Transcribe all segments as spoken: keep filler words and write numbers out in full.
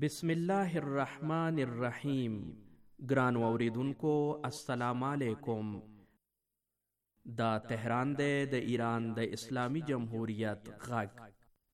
بسم الله الرحمن الرحیم. ګران اوریدونکو السلام علیکم. دا تهران دی د ایران د اسلامی جمهوریت غږ.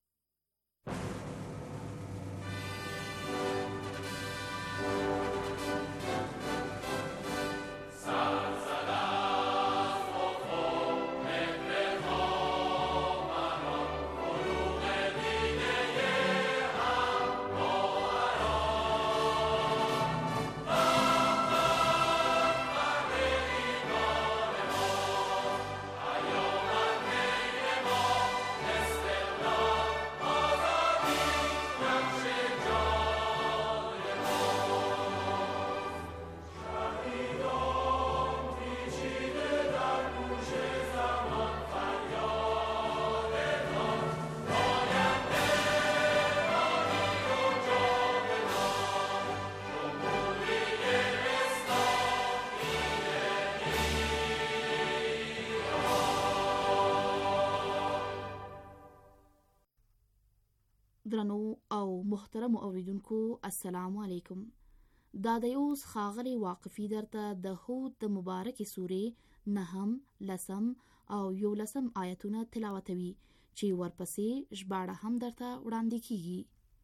درنو او محترم اوریدونکو السلام علیکم. دا د اوس خاغلی واقفی درته د هود د مبارک سورې نهم، لسم او یولسم آیتونه تلاوتوي چې ورپسې ژباړه هم درته وړاندې کیږي.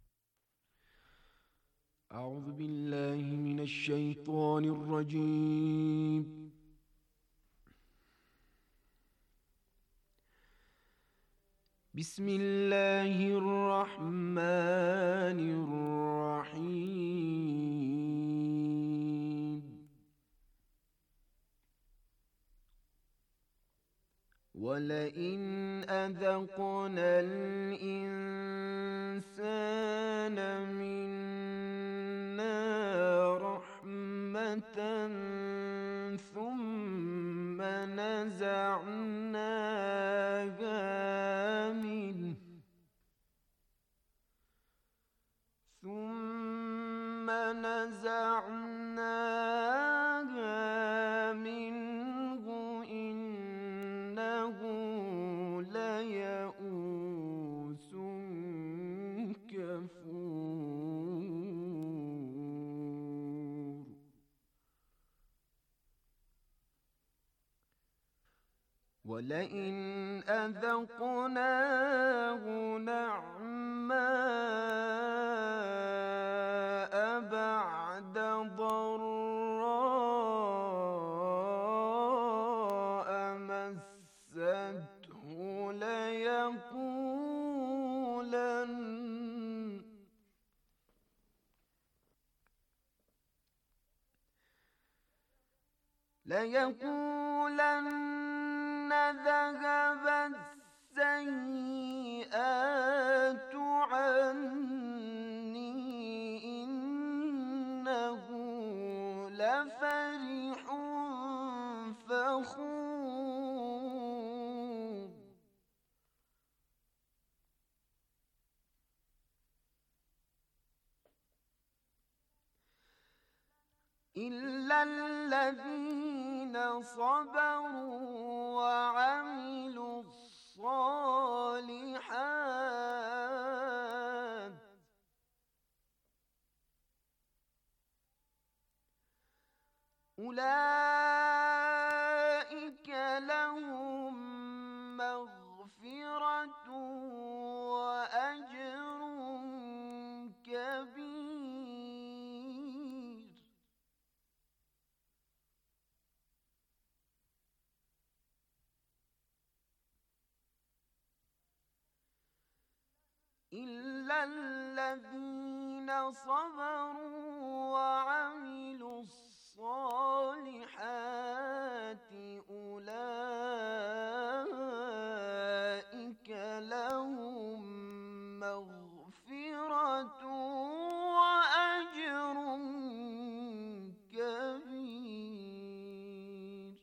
اعوذ بالله من الشیطان الرجیم. بسم الله الرحمن الرحيم. ولئن أذقنا الإنسان منا رحمة ثم نزعناها ثم نزعناها منه إنه ليئوس كفور. ولئن أذقناه نعماء بعد ضراء مسته ليقولن ليقولن ذهب السيئات عني إنه لفرح فخور. إلا الذين صبروا وعملوا الصالحات أولئك لهم مغفرة وأجر كبير. إلا الذين صبروا وعملوا الصالحات أولئك لهم مغفرة وأجر كبير.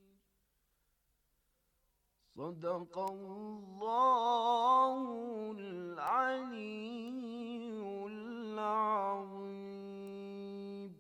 صدق الله العلي العظيم.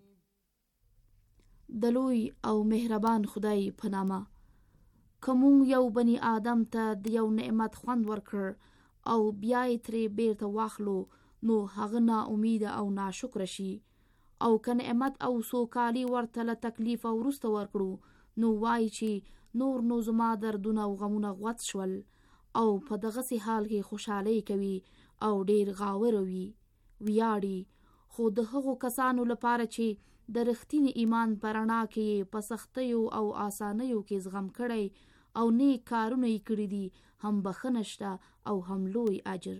دلوی او مهربان خدای په نامه. کوم یو بنی آدم ته د یو نعمت خوند ورکړ او بیا یې ترې بیرته واخلو نو هغه نا امید او ناشکر شي او که نعمت او سوکالي ورته له تکلیف او وروسته ورکړو نو وایي چې نور نو زما دردونه او غمونه غوڅ شول او په دغسې حال کې خوشحالۍ کوي او ډیر غاوره وي ویاړي. خو د هغو کسانو لپاره چې د رښتینې ایمان په رڼا کې په سختیو او آسانیو کې زغم کړی او نیک کارونه یې کړي دي هم بخښنه شته او هم لوی اجر.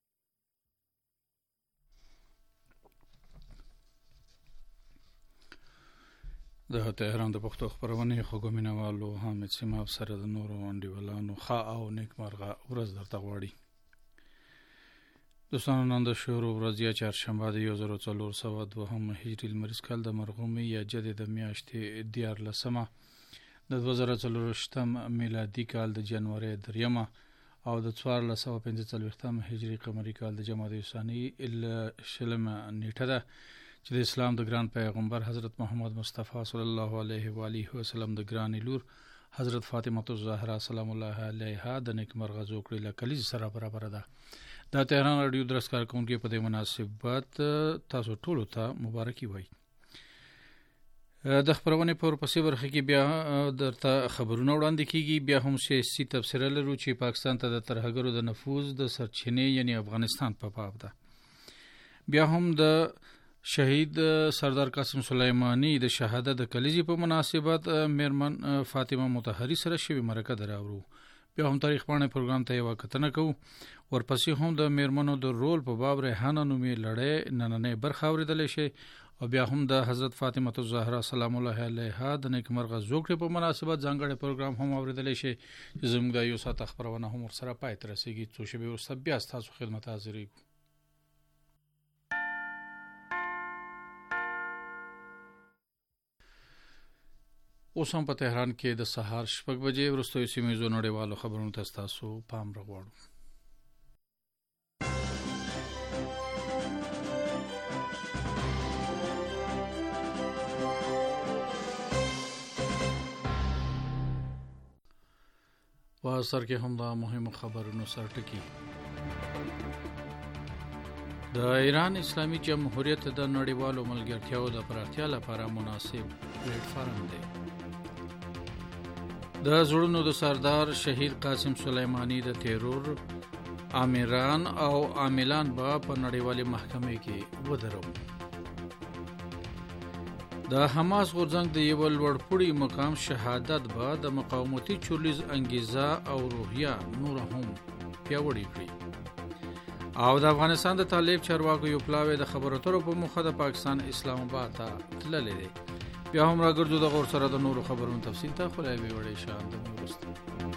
د تهران د پښتو خپرونې خوږو مینوالو حامد سیماب سره د نورو انډیوالانو ښه او نیکمرغه ورځ درته غواړي. دوستانو نن د شروع ورځ یا چهارشنبه د یو زر څلور سوه دوهم هجري لمریز کال د مرغومي یا جدې د میاشتې دیارلسمه د دوه زره څلورویشتم میلادي کال د جنوري دریمه او د څوارلس سوه پنځه څلوېښتم هجري قمري کال د جمادی ثاني شلمه نیټه ده چې د اسلام د ګران پیغمبر حضرت محمد مصطفی صلی الله علیه و آله وسلم د ګران لور حضرت فاطمه الزهرا سلام الله علیها د نیکمرغه زوکړې له کلیز سره برابر ده. دا تهران رادیو درس کارکونکو په دې مناسبت تاسو ټولو ته مبارکي وایي. د خبرونې په ورپسې برخه کې بیا درته خبرونه وړاندې کیږي. بیا هم سیاسي تبصره لرو چې پاکستان ته د ترهګرو د نفوذ د سرچینې یعنی افغانستان په باب ده. بیا هم د شهید سردار قاسم سلیمانی د شهادت د کلیزې په مناسبت میرمن فاطمه مطهری سره شوی مرکه دراوړو. بیا هم تاریخ باندې پروګرام ته یو کتنه کوو. ورپسې هم د میرمنو د رول په باب ریحانه نومې لړۍ نننۍ برخه اورېدلی شي او بیا هم د حضرت فاطمه الزهرا سلام الله علیها د نیکمرغه زوکړې په مناسبت ځانګړی پروګرام هم اورېدلی شي چې زموږ د یو ساعت خبرونه هم ورسره پای ته رسېږي. څو شېبې وروسته بیا ستاسو خدمت حاضرېږو. اوس هم په تهران کې د سهار شپږ بجې وروستیو سیمهیزو نړیوالو خبرونو ته ستاسو پام راغواړو. په سر کې هم د مهمو خبرونو سرټکی. د ایران اسلامي جمهوریت د نړیوالو ملګرتیاو د پراختیا لپاره مناسب پلیټ فارم دی. د زړونو د سردار شهید قاسم سلیمانی د تیرور امیران او عاملان به په نړیوالې محکمې کې ودرو. د حماس غورځنګ د یو لوړپوړي مقام شهادت به د مقاومتي چورلیز انګیزه او روحیه نور هم پیاوړې کړي او د افغانستان د طالب چارواکو یو پلاوی د خبرو اترو په موخه د پاکستان اسلام آباد ته تللی دی. بیا هم راګرځو د غور سره د نورو خبرونو تفصیل ته خو لا یې وړې شان د وروسته.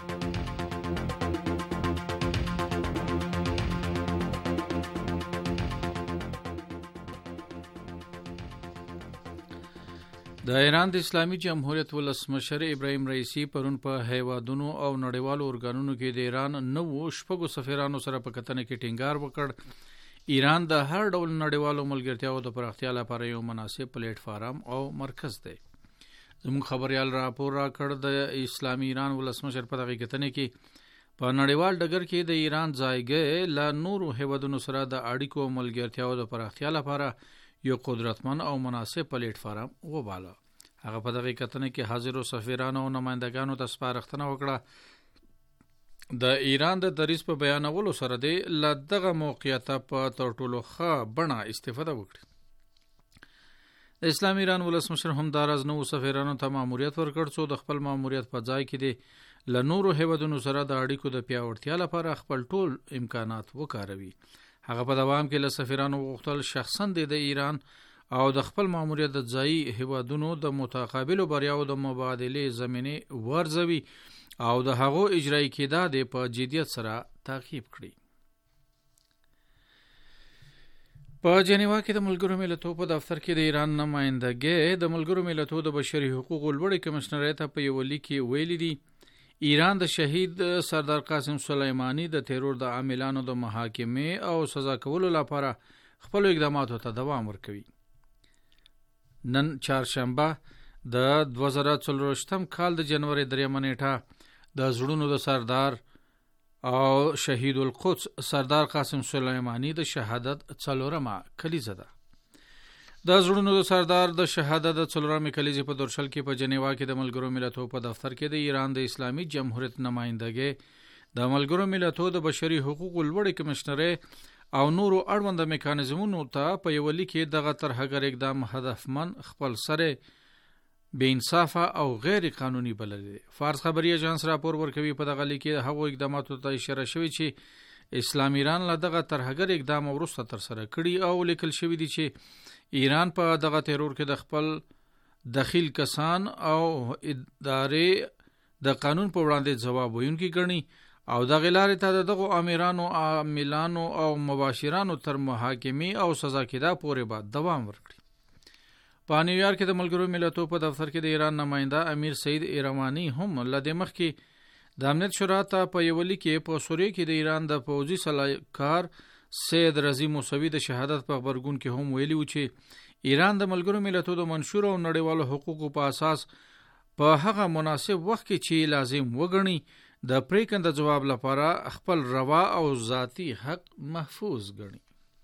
د ایران د اسلامي جمهوریت ولسمشر ابراهیم رئیسی پرون په هیوادونو او نړیوالو ارګانونو کې د ایران نوو شپږو سفیرانو سره په کتنه کې ټینګار وکړ ایران د هر ډول نړیوالو ملګرتیاو د پراختیا لپاره یو مناسب پلیټ فارم او مرکز دی. زموږ خبريال راپور راکړ د اسلامي ایران ولسمشر په دغه کتنه کې په نړیوال ډګر کې د ایران ځایګۍ له نورو هیوادونو سره د اړیکو ملګرتیاو د پراختیا لپاره یو قدرتمن او مناسب پلیټ فارم وباله. هغه په دغه کتنه کې حاضرو سفیرانو او نمائندګانو ته سپارښتنه وکړه د ایران د دریځ په بیانولو سره دی له دغه موقعیت په تر ټولو ښه بڼه استفاده وکړي. د اسلامي ایران ولسمشر همداراز نو سفیرانو ته ماموریت ورکړ څو د خپل ماموریت په ځای کې دی له نورو هیوادونو سره د اړیکو د پیاوړتیا لپاره خپل ټول امکانات وکاروي. هغه په دوام کې له سفیرانو غوښتل شخصا د ایران او د خپل ماموریت د ځایي هیوادونو د متقابلو بریاو د مبادلې زمینه ورزوي او د هغو اجرایی کېدا د په جدیت سره تعقیب کړي. په جنیوا کې د ملګرو ملتونو په دفتر کې د ایران نمائندګي د ملګرو ملتونو د بشري حقوقو لوړ کمشنر ته په یو لیک کې ویلي دي ایران د شهید سردار قاسم سلیمانی د تیرور د عاملانو د محاکمې او سزا کولو لپاره خپل اقداماتو ته دوام ورکوي. نن چهارشنبه د دوه زره څلورویشتم کال د جنوري دریمه نیټه د زړونو د سردار او شهید القدس سردار قاسم سلیمانی د شهادت څلورمه کلیزه ده. د زړونو د سردار د شهادت د څلورمه کلیزې په دورشل کې په جنیوا کې د ملګرو ملتونو په دفتر کې د ایران د اسلامي جمهوریت نمائندګۍ د ملګرو ملتونو د بشري حقوقو لوړ کمشنر او نورو اړوند میکانیزمونو ته په یو لیک کې دغه طرحګر اقدام هدفمن خپل سره بے انصافه او غیر قانوني بللی. فارس خبري اژانس راپور ورکوي په دغه لیک کې هغو اقداماتو ته اشاره شوی چې اسلام ایران له دغه طرحګر اقدام وروسته تر سره کړي او لیکل شوی دی چې ایران په دغه ترور کې د خپل دخیل کسان او ادارې د قانون په وړاندې ځواب ویونکي ګڼي او د غلارې ته دغه امیرانو عاملانو او مباشرانو تر محاکمې او سزا کېدا پورې بعد دوام ورکړي. په نیویارک کې د ملګرو ملتونو په دفتر کې د ایران نماینده امیر سعید ایروانی هم لدې مخ کې د امنیت شورا ته په یو لیک کې په سوریه کې د ایران د پوځي صلاحکار سید رضی موسوی د شهادت په خبرګون کې هم ویلي و چې ایران د ملګرو ملتونو د منشور او نړیوالو حقوقو په اساس په هغه مناسب وخت کې چې لازم وګڼي د پریکند جواب لپاره خپل روا او ذاتی حق محفوظ ګڼي.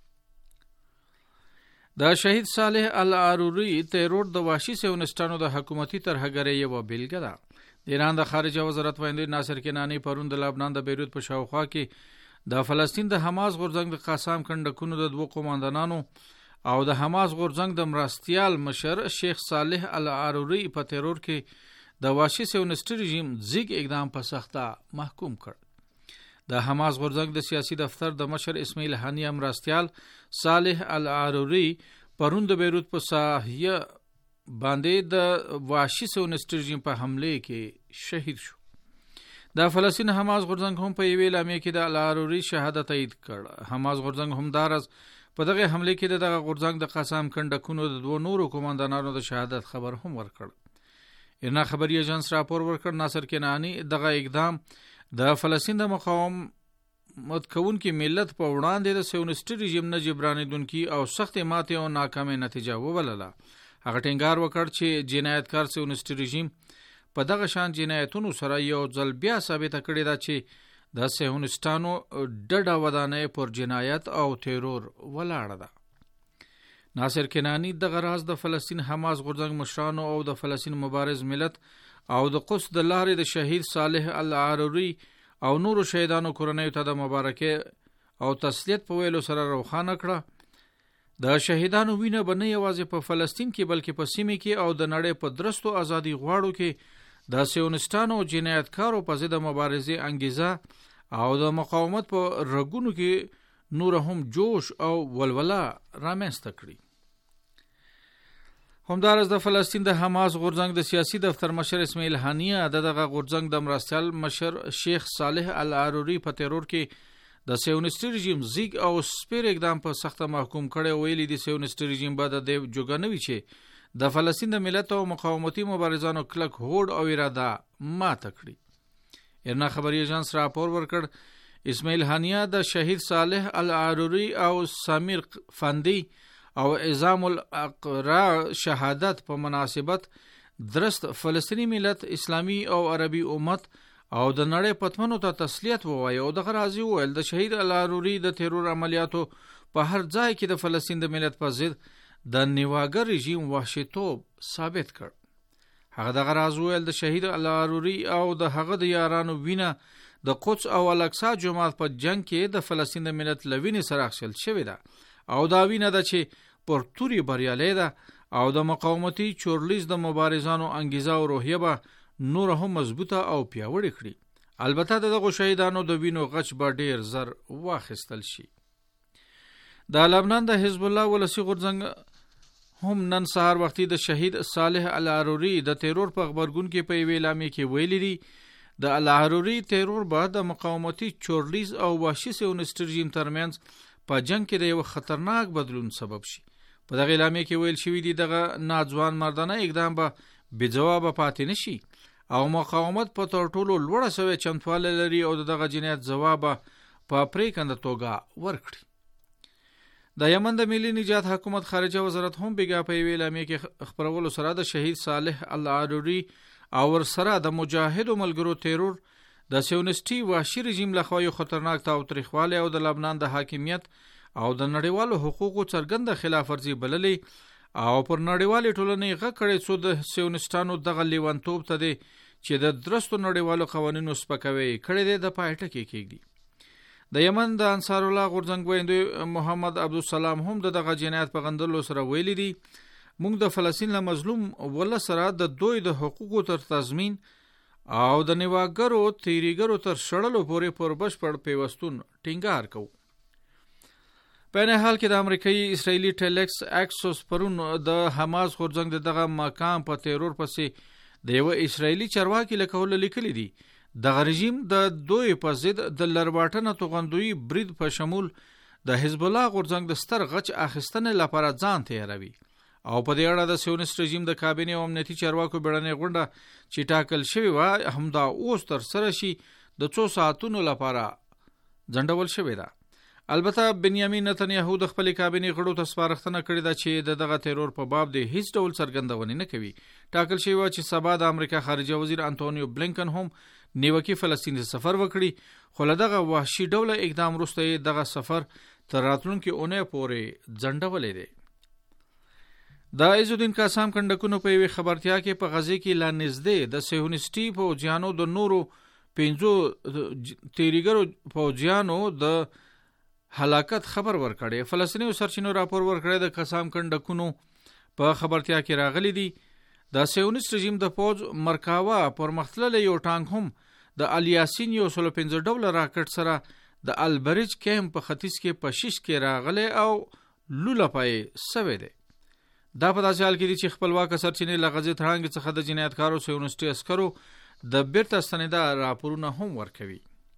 د شهید صالح العاروري تیرور د وحشي سیونستانو د حکومتي طرحګرۍ یوه بیلګه ده. د ایران د خارجه وزارت وایي ناصر کنانی پرون د لبنان د بیروت په شاوخوا کې د فلسطین د حماس غورځنګ د قسام کندکونو د دوه قوماندانانو او د حماس غورځنګ د مرستیال مشر شیخ صالح العاروري په تیرور کې د وحشي سیونست رژیم زیګ اقدام په سخته محکوم کړ. د حماس غورځنګ د سیاسي دفتر د مشر اسماعیل هانیه مرستیال صالح العاروري پرون د بیروت په ساحه باندې د وحشي سیونست رژیم په حمله کې شهید شو. د فلسطین حماس غورځنګ هم په یوې اعلامیه کې د العاروري شهادت تایید کړ. حماس غورځنګ هم دارز په دغه حمله کې دغه غورځنګ د قسام کندکونو د دوه نورو قوماندانانو د شهادت خبر هم ورکړ. ایرنا خبري اژانس راپور ورکړ ناصر کنانی دغه اقدام د فلسطین د مقاومت کوونکي ملت په وړاندې د سیونست رژیم نه جبرانیدونکي او سخت ماتې او ناکامه نتیجه وبلله. هغه ټینګار وکړ چې جنایتکار سیونست رژیم په دغه شان جنایتونو سره یو ځل بیا ثابته کړې ده چې د سیونستانو ډډه ودانۍ پر جنایت او تیرور ولاړه ده. ناصر کنانی دغه راز د فلسطین حماس غورځنګ مشرانو او د فلسطین مبارز ملت او د قدس د لارې د شهید صالح العاروري او نورو شهیدانو کورنیو ته د مبارکۍ او تسلیت په ویلو سره روښانه کړه د شهیدانو وینه به نه یوازې په فلسطین کې بلکې په سیمه کې او د نړۍ په درستو ازادي غواړو کې د سیونستانو جنایتکارو په ضد مبارزې انګیزه او د مقاومت په رګونو کې نور هم جوش او ولوله رامنځته کړي. همدارس د فلسطین د حماس غورځنګ د سیاسي دفتر مشر اسماعیل هانیه د دغه غورځنګ د مرستیال مشر شیخ صالح العاروري په تیرور کې د سیونست رژیم زیګ او سپیر اقدام په سخته محکوم کړي. ویلي د سیونست رژیم بعد د جوګنوي چې د فلسطین د ملت او مقاومتي مبارزانو کلک هوډ او اراده ماته کړي. ایرنا خبري اژانس راپور ورکړ اسماعیل هانیه د شهید صالح العاروري او سمیر فندي او اعزام الاقرا شهادت په مناسبت درست فلسطینی ملت اسلامی او عربي امت او د نړۍ پتمنو ته تسلیت ووایي او د غرازي ویل د شهید العاروري د تیرور عملیاتو په هر ځای کې د فلسطین د ملت په ضد د نیواګر رژیم وحشتوب ثابت کړ. هغه د غراز ویل د شهید العاروري او د هغه د یارانو وینه د قدس او الاقصی جماعت په جنگ کې د فلسطین د ملت لوینې سره اخیستل شوې ده او دا وینه ده چې پر توري بریالۍ ده او د مقاومتي چورلیز د مبارزانو انګیزه او روحیه به نور هم مضبوطه او پیاوړې کړي. البته دغه شهیدانو د وینو غچ به ډیر زر واخیستل شي. د لبنان د حزب الله ولسی غورځنګ هم نن سهار وختي د شهید صالح العاروري د تیرور په خبرګون کې په ویل امی کې ویلي دي د العاروري تیرور بعد د مقاومتي چورلیز او وحشي سیونست رژیم ترمنځ په جنگ کې د یو خطرناک بدلون سبب شي. په دغه اعلامیه کې ویل شوی دی دغه ناځوان مردانه اقدام به بې جوابه پاتې نشي او مقاومت په تر ټولو لوړه سوې چمتوالی لري او دغه جنایت ځواب په پریکنده توګه ورکړي. د یمن د ملي نجات حکومت خارجه وزارت هم بیګا په یوې اعلامیه کې خبرولو سره د شهید صالح العاروري او ور سره د مجاهدو ملګرو تیرور د سیونسټي وحشي رژیم لخوا یو خطرناک تاوتریخوالی او د لبنان د حاکمیت او د نړیوالو حقوقو څرګنده خلاف ورزي بللې او پر نړیوالې ټولنې غږ کړی څو د سیونسټانو دغه لیونتوب ته دی چې د درستو نړیوالو قوانینو سپکوي کړی دی د پای ټکی کېږدي. د یمن د انصار الله غورځنګ ویندوی محمد عبدالسلام هم د دغه جنایت په غندلو سره ویلي دي موږ د فلسطین له مظلوم ول سره د دوی د حقوقو تر تضمین او د نیواګرو تیریګرو تر شړلو پورې پر بشپړ پیوستون ټینګار کوو. په نه حال کې د امریکایي اسرائیلي ټیلیکس اکسوس پرون د حماس غورځنګ دغه مقام په تیرور پسې د یو اسرائیلي چارواکي له قوله لیکلي دي دغه رژیم د دوی په ضد د لرباټنه توغندوی برید په شمول د حزب الله غورځنګ د ستر غچ اخیستنې لپاره ځان تیاروي او په دې اړه د سیونست رژیم د کابینې او امنیتي چارواکو بیړنۍ غونډه چې ټاکل شوې وه همدا اوس تر سره شي د څو ساعتونو لپاره ځنډول شوې ده. البته بنیامین نتنیاهو د خپل کابینې غړو ته سپارښتنه کړې ده چې د دغه تیرور په باب د هیڅ ډول څرګندونې نه کوي. ټاکل شوی و چې سبا د امریکا خارجه وزیر انټونیو بلینکن هم نیوکي فلسطین ته سفر وکړي خو له دغه وحشي ډوله اقدام وروسته دغه سفر تر راتلونکي اونۍ پورې ځنډولی دی. د عزالدین قاسم کنډکونو په یوې خبرتیا کې په غزې کې لا نږدې د صهیونیستي پوځیانو د نورو پنځو تیریګرو پوځیانو د هلاکت خبر ورکړی. فلسطیني سرچینو راپور ورکړی د قاسم کنډکونو په خبرتیا کې راغلی دی د صهیونیست رژیم د پوځ مرکاوه پر مختللی یو ټانک هم د الیاسین یو سلو پنځه ډوله راکټ سره د البریج کیمپ په ختیځ کې په شش کې راغلی او لوله پای سوی دی. دا په داسې حال کې دي چې خپلواک سرچینې له غزې تړانګې څخه د جنایتکارو صهیونیستي عسکرو د بیرته ستنېدا راپورونه هم ورکوي.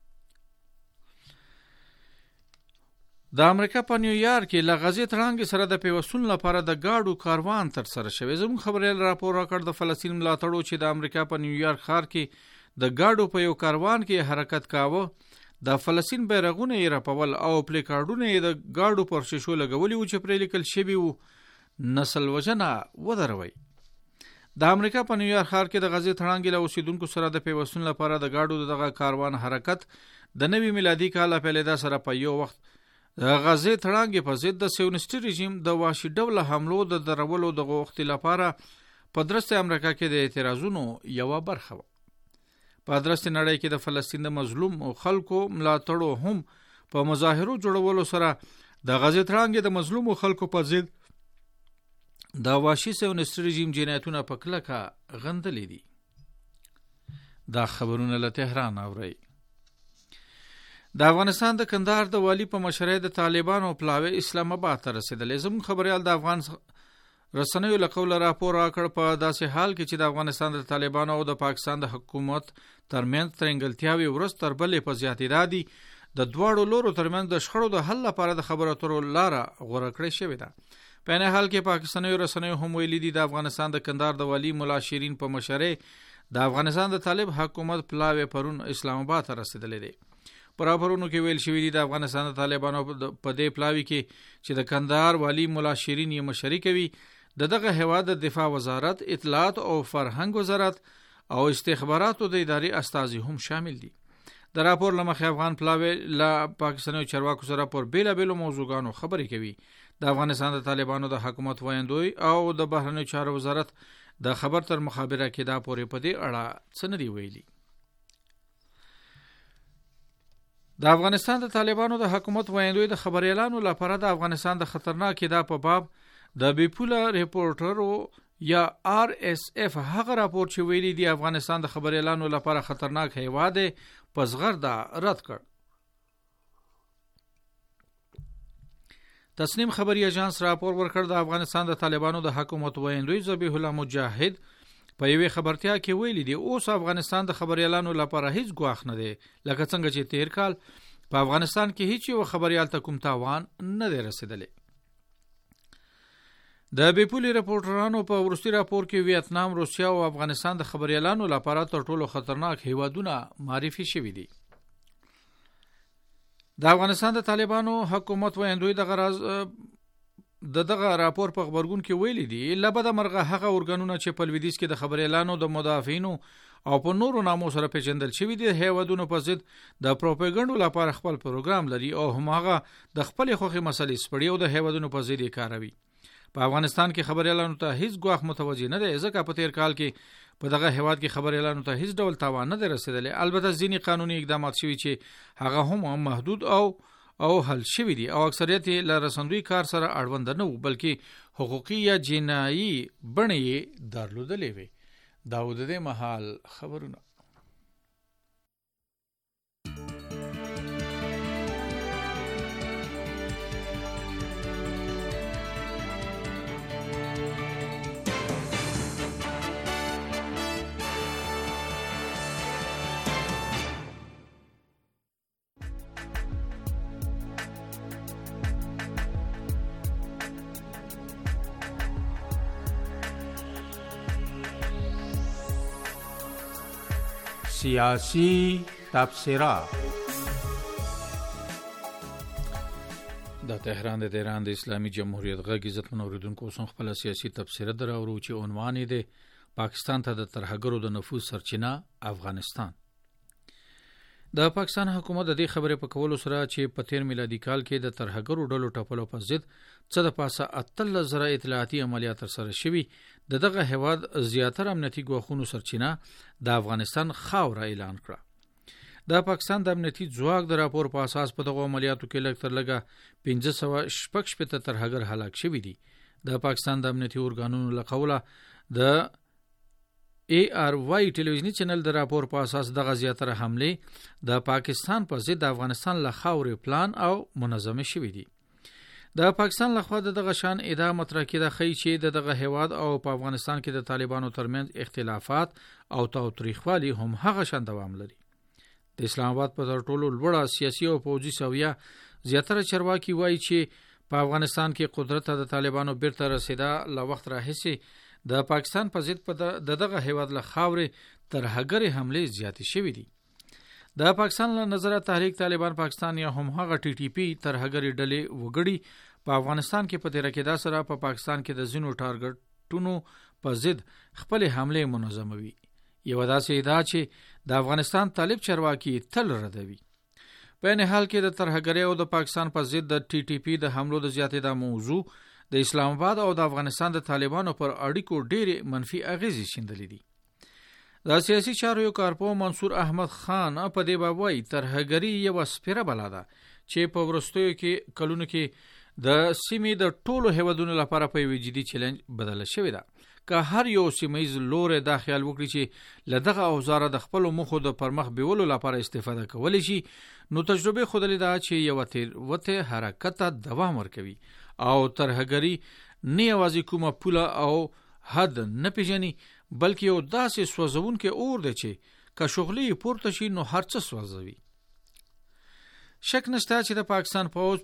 د امریکا په نیویارک کې له غزې تړانګې سره د پیوستون لپاره د ګاډو کاروان تر سره شوی. زموږ خبریال راپور راکړ د فلسطین ملاتړو چې د امریکا په نیویارک ښار کې د ګاډو په یو کاروان کې حرکت کاوه د فلسطین بیرغونه یې رپول او پلیکارډونه یې د ګاډو پر شیشو لګولي وو چې پرې لیکل شوي وو نسل وژنه ودروي. د امریکا په نیویارک ښار کې د غزې تړانګې له اوسیدونکو سره د پیوستون لپاره د ګاډو دغه کاروان حرکت د نوي میلادي کال پیلېدا سره په یو وخت د غزې تړانګې په ضد د صهیونیستي رژیم د وحشي ډوله حملو د درولو د غوښتنې لپاره په درسته امریکا کې د اعتراضونو یوه برخه وه. په درسته نړۍ کې د فلسطین د مظلوم خلکو ملاتړو هم په مظاهرو جوړولو سره د غزې تړانګې د مظلوم خلکو په ضد د وحشي صهیونیستي رژیم جنایتونه په کلکه غندلې دي. دا خبرونه له تهران اوري. د افغانستان د کندهار د والی په مشرۍ د طالبانو پلاوی اسلام آباد ته رسیدلی. زموږ خبریال د افغان رسنیو له قوله راپور راکړ په داسې حال کې چې د افغانستان د طالبانو او د پاکستان د حکومت ترمنځ ترنګلتیاوې ورځ تر بلې په زیاتېدا دي. د دواړو لورو ترمنځ د شخړو د حل لپاره د خبرو اترو لاره غوره کړې شوې ده. په نه حال کې پاکستاني رسنیو هم ویلي دي د افغانستان د کندهار د والی مولا شیرین په مشرۍ د افغانستان د طالب حکومت پلاوی پرون اسلام آباد ته رسیدلی دی. پر راپورونو کې ویل شوي دي د افغانستان د طالبانو په دې پلاوی کې چې د کندهار والی مولا شیرین یې مشري کوي د دغه هیواد د دفاع وزارت، اطلاعات او فرهنګ وزارت او استخباراتو د ادارې استازي هم شامل دي. د راپور له مخې افغان پلاوی له پاکستاني چارواکو سره پر بیلابیلو موضوعګانو خبرې کوي. د افغانستان د طالبانو د حکومت ویاندوی او د بهرنیو چارو وزارت د خبر تر مخابره کې دا پورې په دې اړه څه نه دی ویلي. د افغانستان د طالبانو د حکومت ویاندوی د خبریالانو لپاره د افغانستان د خطرناک ادعا په باب د بیپولا ریپورټرو یا آر اس اف هغه راپور چې ویلي دی افغانستان د خبریالانو لپاره خطرناک هیواد دی په زغرده رد کړ. تسنیم خبری اژانس راپور ورکړ د افغانستان د طالبانو د حکومت ویاندوی ذبیح الله مجاهد په یوې خبرتیا کې ویلي دی اوس افغانستان د خبریالانو لپاره هیڅ ګواښ نه دی لکه څنګه چې تیر کال په افغانستان کې هیڅ یو خبریال ته کوم تاوان نه دی رسیدلی. د بیپولي رپورټرانو په وروستي راپور کې ویتنام، روسیا او افغانستان د خبریالانو لپاره تر ټولو خطرناک هیوادونه معرفي شوي دي. د افغانستان د طالبانو حکومت ویاندوی د غراز د دغه راپور په خبرګون کې ویلي دي لبد مرغه هغه اورګانونه چې په لویدیځ کې د خبریالانو د مدافعینو او په نورو نامو سره پیژندل شوی دي هیوادونو په ضد د پروپاګاندا لپاره خپل پروګرام لري او هماغه د خپل خوخي مسلې سپړي او د هیوادونو په ضد یې کاروي. په افغانستان کې خبري اعلان ته هیڅ ګواښ متوجه نه دی ځکه په تیر کال کې په دغه هیواد کې خبري اعلان ته هیڅ ډول تاوان نه رسیدلی. البته ځینی قانوني اقدامات شوي چې هغه هم محدود او او حل شوی دي او اکثریت له رسندوی کار سره اړوند نه وو بلکې حقوقي یا جنایي بڼې درلودلې وي. داود دې محل خبرونه. سیاسی تبصره. د تهران د ایران د اسلامي جمهوریت غږ عزت منوریدونکو اوس خپل سیاسي تبصره دراورو چې عنوان یې د پاکستان ته د ترهګرو د نفوذ سرچینه افغانستان. د پاکستان حکومت د دې خبرې په کولو سره چې په تیر میلادي کال کې د ترهګرو ډلو ټپلو په ضد څه د پاسه اتل زره اطلاعاتي عملیات سره شوي د دغه هواد زیاتره امنیتي ګواښونو سرچینه د افغانستان خاوره اعلان کړه. د پاکستان د امنیتي ځواک د راپور په اساس په دغه عملیاتو کې لږ تر لږه پنځه سوه شپږ شپېته ترهګر هلاک شوي دي. د پاکستان د امنیتي ارګانونو له قوله د ای آر وای ټلویزیونی چینل د راپور په اساس دغه زیاتره حمله د پاکستان په ضد د افغانستان له خاورې پلان او منظمه شوي دي. د پاکستان لخوا دغه شان ادعا مطرح کړه چې د دغه هواد او په افغانستان کې د طالبانو ترمنځ اختلافات او تاوتریخوالي هم هغه شان دوام لري. د اسلام آباد په تر ټولو لوړه سیاسي او پوځي سویه زیاتره چرواکي وایي چې په افغانستان کې قدرت ته د طالبانو بیرته رسیدا له وخت راهیسې د پاکستان په ضد په دغه هواد له خاورې ترهګري حمله زیاتې شوې دي. د پاکستان له نظره تحریک طالبان پاکستان یا هم هغه ټي ټي پی ترهګري ډلې وګړي په افغانستان کې په تیر کې دا سره په پاکستان کې د زینو ټارګټونو په ضد خپل حمله منظموي. یو داسې ادعا چې د افغانستان طالب چرواکي تل ردوي. په نه حال کې د ترهګري او د پاکستان په ضد د ټي ټي پی د حملو د زیاتې د موضوع د اسلام آباد او د افغانستان د طالبانو پر اړیکو ډېرې منفي اغیزې شیندلې دي. د سیاسي چارو یو کارپو منصور احمد خان په دې باب وایي ترهګري یو سپیره بلا ده چې په ورستیو کې کلونو کې د سیمې د ټولو هیوادونو لپاره په یو جدي چیلنج بدله شوې ده. که هر یو سیمایز لور دا خیال وکړي چې لدغه اوزار د خپل مخو د پرمخ بیولو لپاره استفاده کولی شي نو تجربه خودلی دا چې یو تیر وته حرکت دوام ورکوي او ترهګري نه یوازې کومه پوله او حد نه پیژني بلکې یو داسې سوځون کې اور دی چې که شغلي پورته شي نو هر څه سوځوي. شک نشته چې د پاکستان پوځ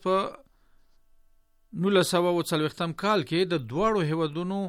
په نولس سوه او څلوېښتم کال کې د دواړو هیوادونو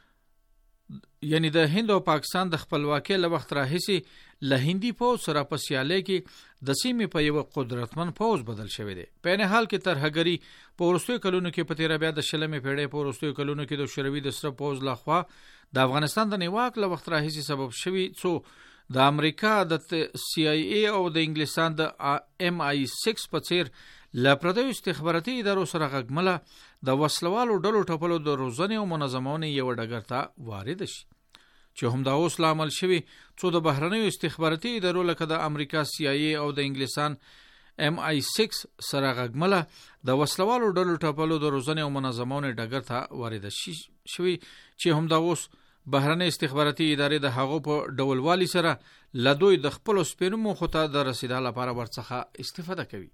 یعنی د هند او پاکستان د خپلواکۍ له وخت راهیسې له هندي پوځ سره په سیالۍ کې د سیمې په یو قدرتمن پوځ بدل شوی دی. په نه حال کې ترهګري په وروستیو کلونو کې په تیر بیا د شلمې پیړۍ په وروستیو کلونو کې د شوروي د سره پوځ لخوا د افغانستان د نیواک له وخت راهیسې سبب شوی څو د امریکا د سی آی ای او د انګلستان د ایم آی سکس په څیر له پردیو استخباراتي ادارو سره غږمله د وسلوالو ډلو ټپلو د روزنې او منظمونې یو ډګر ته وارد شي چې هم دا اوس لامل شوی څو د بهرنیو استخباراتي ادارو لکه د امریکا سی آی ای او د انګلستان ایم آی سکس سره غږمله د وسلوالو ډلو ټپلو د روزنې او منظمونې ډګر ته وارد شي شوی چې هم دا اوس بهرنۍ استخباراتي ادارې د هغو په ډولوالي سره لدوی د خپل سپینو مخو ته د رسیدا لپاره ورڅخه استفاده کوي.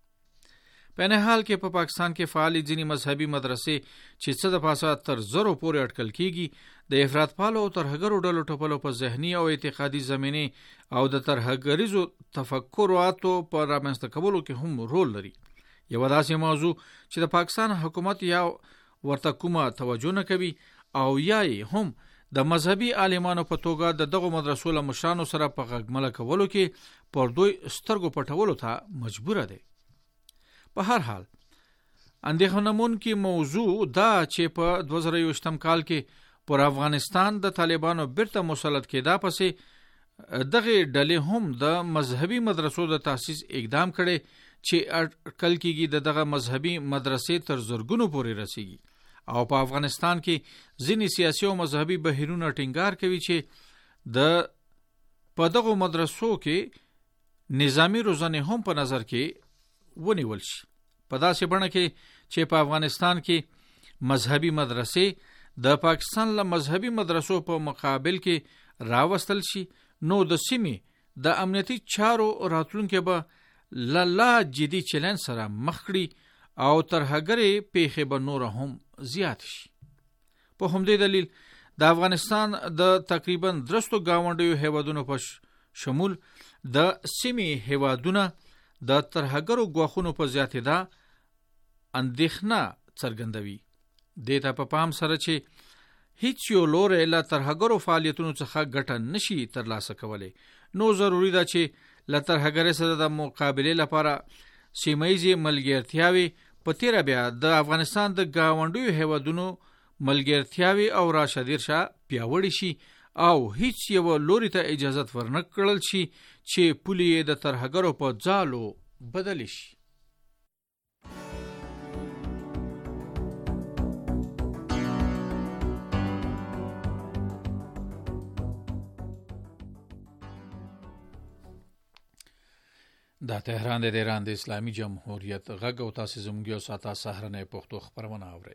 په نه حال کې په پاکستان کې فعال ځینې مذهبي مدرسې چې څه د پاسه تر زرو پورې اټکل کیږي د افراط پالو او ترهګرو ډلو ټپلو په ذهني او اعتقادي زمینه او د ترهګریزو تفکراتو په رامنځته کولو کې هم رول لري. یو داسې موضوع چې د پاکستان حکومت یا ورته کومه توجه نه کوي او یا هم د مذهبي عالمانو په توګه د دغه مدرسو له مشرانو سره په غږمله کولو کې پر دوی سترګو پټولو ته مجبور دي. په هر حال اندېښنمون کې موضوع دا چې په دوه زره یوویشتم کال کې پر افغانستان د طالبانو بیرته مسلط کېدا پسې دغه ډلې هم د مذهبي مدرسو د تاسیس اقدام کړي چې اټکل کېږي د دغه مذهبي مدرسې تر زرګونو پورې رسیږي. او په افغانستان کې ځینې سیاسي او مذهبي بهیرونه ټینګار کوي چې د په دغه مدرسو کې نظامی روزنه هم په نظر کې ونیول شي. په داسې بڼه کې چې په افغانستان کې مذهبي مدرسې د پاکستان له مذهبي مدرسو په مقابل کې راوستل شي، نو د سیمې د امنیتي چارو راتلونکي به لا جدي چیلنج سره مخ کړي او ترهګرې پیښې به نور هم زیات شي. په همدې دلیل د افغانستان د تقریبا درستو گاونډیو هیوادونو په شمول د سیمې هیوادونه د ترهګرو غواخونو په زیاتېدا اندېښنه څرګندوي. دې ته په پام سره چې هیڅ یو لوري له ترهګرو فعالیتونو څخه ګټه نشي ترلاسه کولی، نو ضروري ده چې له ترهګرۍ سره د مقابلې لپاره سیمه‌ییزې ملګرتیاوې په تیره بیا د افغانستان د ګاونډیو هیوادونو ملګرتیاوې او راشدیرشه پیاوړې شي او هیڅ یو لوري ته اجازه ورنه کړل شي چې پولې د ترهګرو په ځالو بدل شي. دا تهران د ایران د اسلامي جمهوریت غږ او تاسو زموږ یو ساعته سهارنۍ پښتو خبرونه اورئ.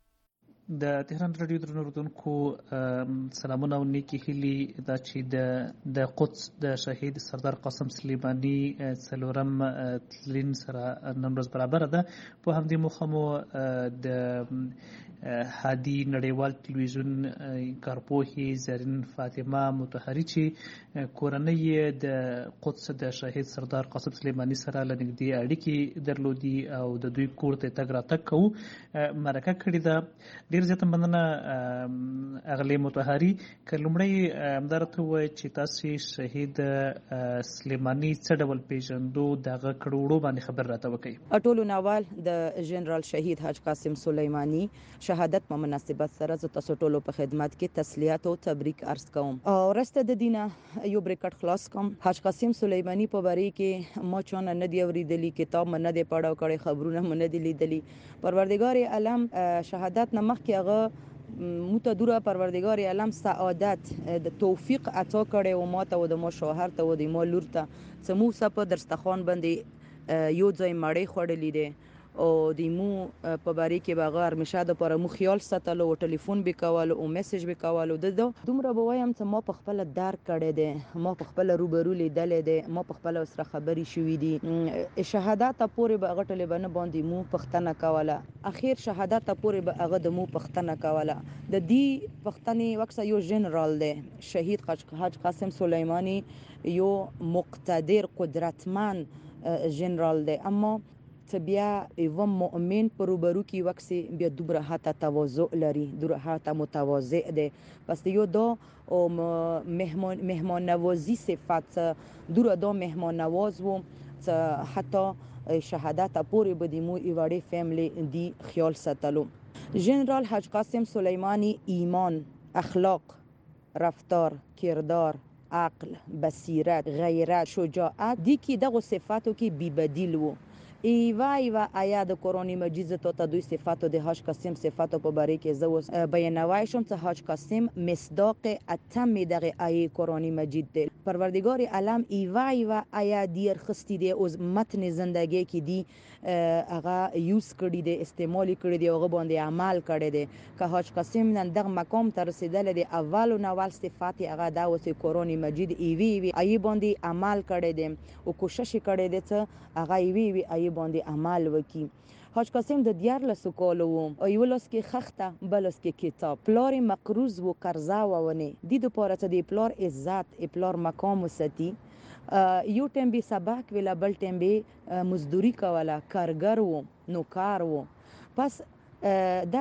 د تهران رادیو درنو اوریدونکو سلامونه او نیکی هیلې دا چې د د قدس د شهید سردار قاسم سلیمانی څلورم تلین سره نن ورځ برابر ده. په همدې موخه مو د هادي نړیوال ټلویزیون کارپوهي زرین فاطمه مطهری چې کورنۍ د قدس د شهید سردار قاسم سلیمانی سره لنږدې اړیکې درلودي او د دوی کور ته تګ راتګ کوو مرکه کړې ده. ډیر زیاته مننه اغلې مطهری. که لومړی همدارته ووایي چې تاسې شهید سلیمانی څه ډول پیژندو دغه کړوړو باندې خبر راته وکړئ. ټولو ناول د جنرال شهید حاج قاسم سلیمانی شهادت په مناسبت سره زه تاسو ټولو په خدمت کې تسلیت او تبریک عرض کوم. او رسته د دینه یو بریکټ خلاص کوم. حاج قاسم سلیمانی په باره کې ما چونه نه دی اوریدلی، کتاب نه دی پړاو کړی، خبرونه نه دی لیدلی. پروردگار عالم شهادت نه مخکې هغه متدوره پروردگار عالم سعادت د توفیق عطا کړي او ماته او د ما شوهر ته او د ما لور ته سمو سپه درستخوان باندې یو ځای مړی خوړلې دي او د مو په باره کې به هغه همیشه دپاره مو خیال ساتلو او ټلیفون به کولو او میسج به کولو. د دومره به وایم چې ما په خپله درک کړی دی، ما په خپله روبرو لیدلی دی، ما په خپله ورسره خبرې شوي دي. شهادت پورې به هغه ټولې به نه باندې مو پوښتنه کوله، اخر شهادت پورې به هغه د مو پوښتنه کوله. د دې پوښتنې وکسه یو جنرال دی شهید حاج قاسم سلیمانی، یو مقتدر قدرتمند جنرال دی، اما ته بیا یو مؤمن په روبرو کې وکسي بیا دومره حتی تواضع لري، دومره حتی متواضع دی. پس یو دا او مهمان مهمان نوازی صفت دومره دا مهمان نواز و چې حتی شهادت پورې به د مو ایوړې فیملی دی خیال ساتلو. جنرال حاج قاسم سلیمانی ایمان، اخلاق، رفتار، کردار، عقل، بصیرت، غیرت، شجاعت دی که دغه صفاتو که بی بدیل و. ایوا ایوا آیا د قرآن مجید تو تا دوی صفاتو د حاج قاسم صفاتو په باره کې زه بیانوای شم چې حاج قاسم مصداق اتم دغه آیه قرآن مجید دی. پروردگار عالم ایوا ایوا آیا دیر خستی دی او متن زندگی کې دی هغه یوز کړی دی، استعمال کړی دی، هغه باندې عمل کړی دی. که حاج قاسم نن دغه مقام ته رسیدلی دی، اول او اول صفات هغه دا و چې قرآن مجید ایوی ایوی آیه باندې عمل کړی دی او کوشش کړی دی چې هغه ایوی ایوی آیه باندې عمل وکړي. حاج قاسم د دیارلسو کالو و او یو لاس کې خخته بل لاس کې کتاب، پلار مقروض و قرضه وونه دي د پاره ته د پلار عزت پلار مقام وساتي. یو ټیم به سبق ویلا، بل ټیم به مزدوری کوله، کارګر و، نوکر و. پس دا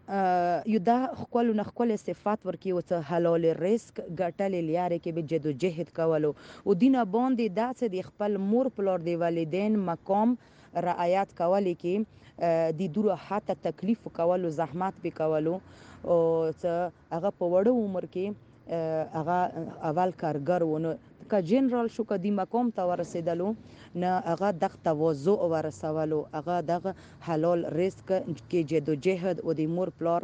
یو دا خپل نه خپل صفات ورکی او ته حلال رزق ګټل لیاره کې به جد و جهد کولو او دینه باندې دا چې د خپل مور پلار دی والدین مقام رعایت کولی کې د دوره حتی تکلیف کولو، زحمت به کولو او چې هغه په وړو عمر کې هغه اول کارګر ونه که جنرال شو که دی مقام ته ورسېدلو نه هغه دغه تواضع ورسولو هغه دغه حلال رزق کې جدوجهد او د مور پلار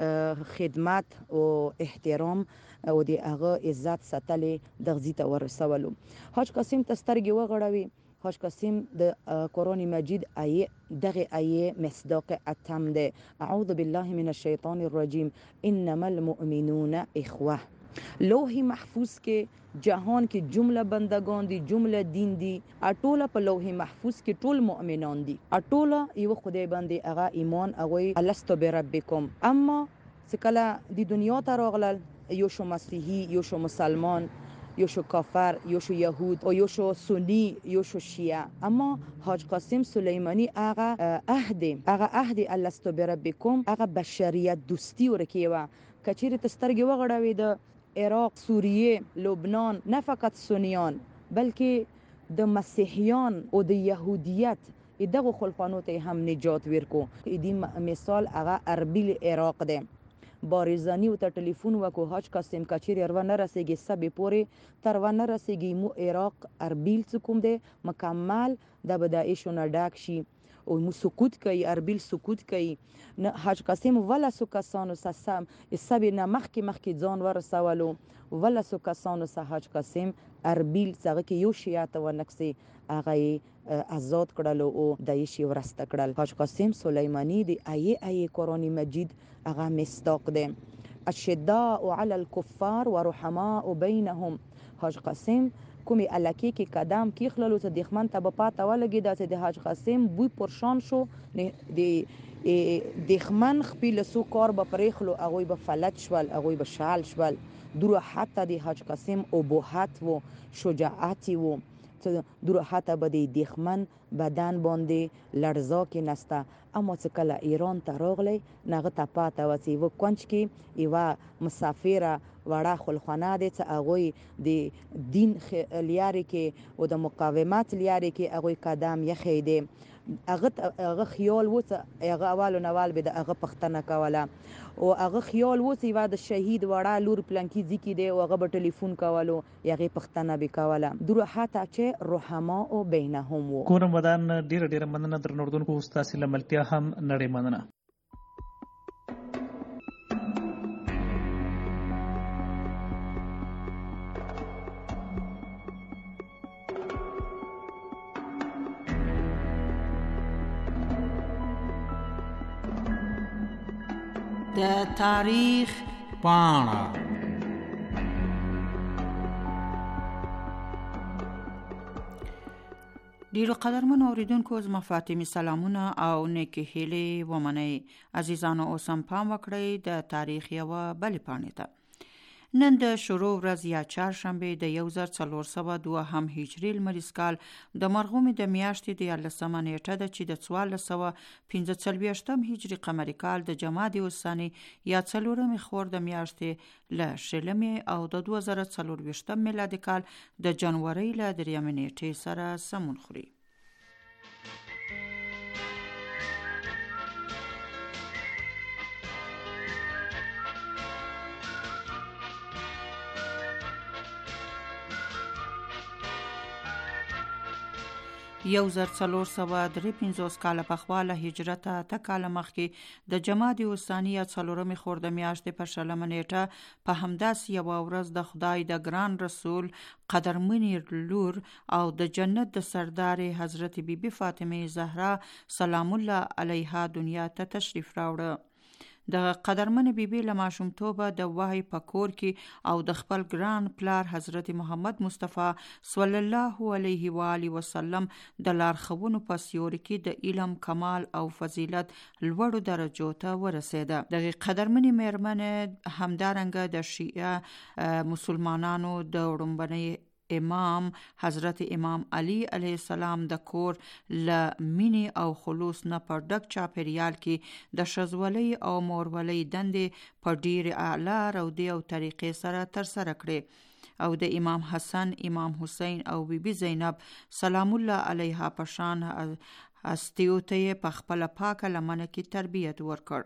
خدمت او احترام او د هغه عزت ساتلې دغه ځای ته ورسولو. حاج قاسم ته سترګې وغړوي. حاج قاسم د قرآن مجید آیه دغه آیه مصداق اتم ده. اعوذ بالله من الشیطان الرجیم انما المؤمنون اخوه. لوح محفوظ کې جهان کې جمله بندگان دي، جمله دین دي، اټوله په لوح محفوظ کې ټول مؤمنان دي، اټوله یو خدای باندې هغه ایمان هغه الست بربکم. اما څکله د دنیا ته راغلل یو شو مسیحي، یو شو مسلمان، یو شو کافر، یو شو یهود او یو شو سنی، یو شو شیعه. اما حاج قاسم سلیمانی هغه عهد هغه عهد الست بربکم هغه بشریت دوستی ورکیوه. کچیر تسترګي وغړوي د عراق، سوریه، لبنان نه فقط سنیان بلکې د مسیحیان او د يهودیت دغه خلفانو ته هم نجات ورکو. دې مثال هغه اربیل عراق ده. بارزانی او ته ټلیفون وکړو حاج قاسم کچیر ور نه رسیږي سبې پورې تر ور نه رسیږي مو عراق اربیل څکوم ده مکمل د بدایشو نه ډاک شي او مو سکوت کوي. اربیل سکوت کوي. نه حاج قاسم ولا سو کسانو سم سبې نه مخکې مخکې ځان ورسولو ولا سو کسانو سه حاج قاسم اربیل څنګه کې یو شیعه و نقصي هغه آزاد کړل او دایشي ورسته کړل. حاج قاسم سلیمانی دی آیه آیه قرآن مجید هغه مصداق ده. الشداء علی الكفار ورحماء بینهم. حاج قاسم کومي الکی کې قدم کې خللو ته دښمن ته په پاته ولګي د د حاج قاسم بوی پرشان شو د دښمن خپل سو کار به پرېخلو هغه به فلج شول هغه به شال شول. دروه حتی د حاج قاسم ابهت و شجاعت و دروه حتی به د دښمن بدن باندې لړزا کې نسته. اما چې کله ایران ته راغلی نغه ته پاته وسی و کونج کې یو مسافره وړه خلخانه دي چې هغه د دین لیاري کې او د مقاومت لیاري کې هغه قدم یخې دي. هغه هغه خیال و چې هغه اول نوال به د هغه پښتنه کوله او هغه خیال و چې وا د شهید وړه لور پلانکی ځکې دی او هغه به ټلیفون کولو هغه پښتنه به کوله. دروه حتی چې رحما او بینهم وو. کورم ودان ډیر ډیر مننه در نوردونکو استاد سلام ملتیا هم نړۍ مننه. د تاریخ پاڼه ډیرو قدرمنو اوریدونکو زما فاطمه سلامونه او نیکی هیلې ومنئ. عزیزانو اوس هم پام وکړئ د تاریخ یوه بلې پاڼې ته. نن د شروع ورځ یا چهارشنبه د یو زر څلور سوه دوهم هجري لمریز کال د مرغومې د میاشتې د یارلسمه نیټه ده چې د څوارلس سوه پنځه څلوېښتم هجري قمري کال د جمادی الثاني یا څلورمې خور د میاشتې له شلمې او د دوه زره څلورویشتم میلادي کال د جنورۍ له دریمې نیټې سره سمون خوري. یو زر څلور سوه درې پنځوس کاله پخوا له هجرت اته کاله مخکې د جمادی الثاني یا څلورمې خور د میاشتې په شلمه نیټه په همداسې یوه ورځ د خدای د ګران رسول قدرمنې لور او د جنت د سردار حضرت بی بی فاطمه زهرا سلام الله علیها دنیا ته تشریف راوړه. د قدرمن بیبي له ماشومتوبه د وحی په کور کې او د خپل ګران پلار حضرت محمد مصطفی صلی الله علیه و آله وسلم د لارښوونو په سیوري کې د علم کمال او فضیلت لوړو درجو ته ورسېده. د قدرمن میرمنې همدارنګه د شیعه مسلمانانو د وړومبنۍ امام حضرت امام علی علیه السلام د کور له مینې او خلوص نه په ډک چاپیریال کې د ښځولۍ او مورولۍ دندې په ډېرې اعلی رودې او طریقې سره ترسره کړې او د امام حسن، امام حسین او بی بی زینب سلام الله علیها په شان هستیو ته په خپله پاکه لمنه کې تربیت ورکړ.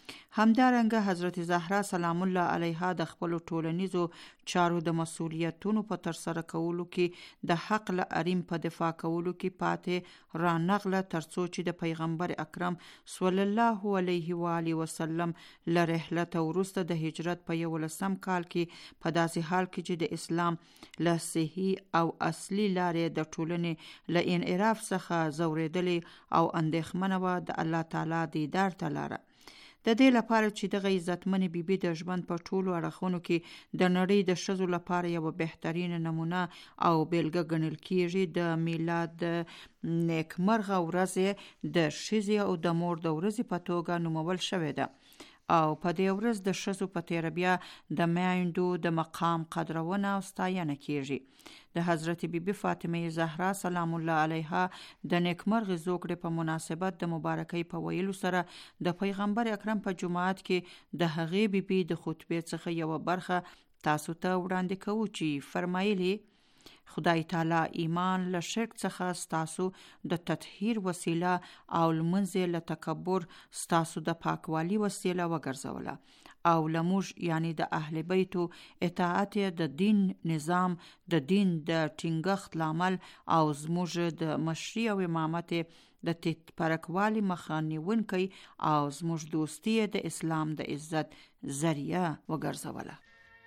همدارنګه حضرت زهرا سلام الله علیها د خپل ټولنیزو چارو د مسولیتونو په تر سره کولو کې د حق له اریم په دفاع کولو کې پاتې رانغله ترڅو چې د پیغمبر اکرم صلی الله علیه و آله وسلم له رحلت وروسته د هجرت په یولسم کال کې په داسې حال کې چې د اسلام له صحیح او اصلي لارې د ټولنې له انحراف څخه زوریدلې او اندېښمنه وه د الله تعالی دیدار ته لاړه. د دې لپاره چې دغه عزتمنې بیبي د ژوند په ټولو اړخونو کې د نړۍ د ښځو لپاره یوه بهترینه نمونه او بیلګه ګڼل کیږي، د میلاد د نیکمرغه ورځې د ښځې او د مور د ورځې په توګه نومول شوې ده او په دې ورځ د ښځو په تیره بیا د میندو د مقام قدرونه او ستاینه کیږي. د حضرت بیبي فاطمه زهرا سلام الله علیها د نیکمرغې زوکړې په مناسبت د مبارکۍ په ویلو سره د پیغمبر اکرم په جماعت کې د هغې بیبي د خطبې څخه یوه برخه تاسو ته وړاندې کوو چې فرمایلي: خدای تعالی ایمان له شرک څخه ستاسو د تطهیر وسیله او لمنځ له تکبر ستاسو د پاکوالي وسیله وګرځوله او لموږ یعنی د اهل بیتو اطاعت د دین نظام د دین د ټینګښت لامل او زموږ د مشري او امامت د تپرکوالي مخه نیونکی او زموږ دوستی د اسلام د عزت ذریعه وګرځوله.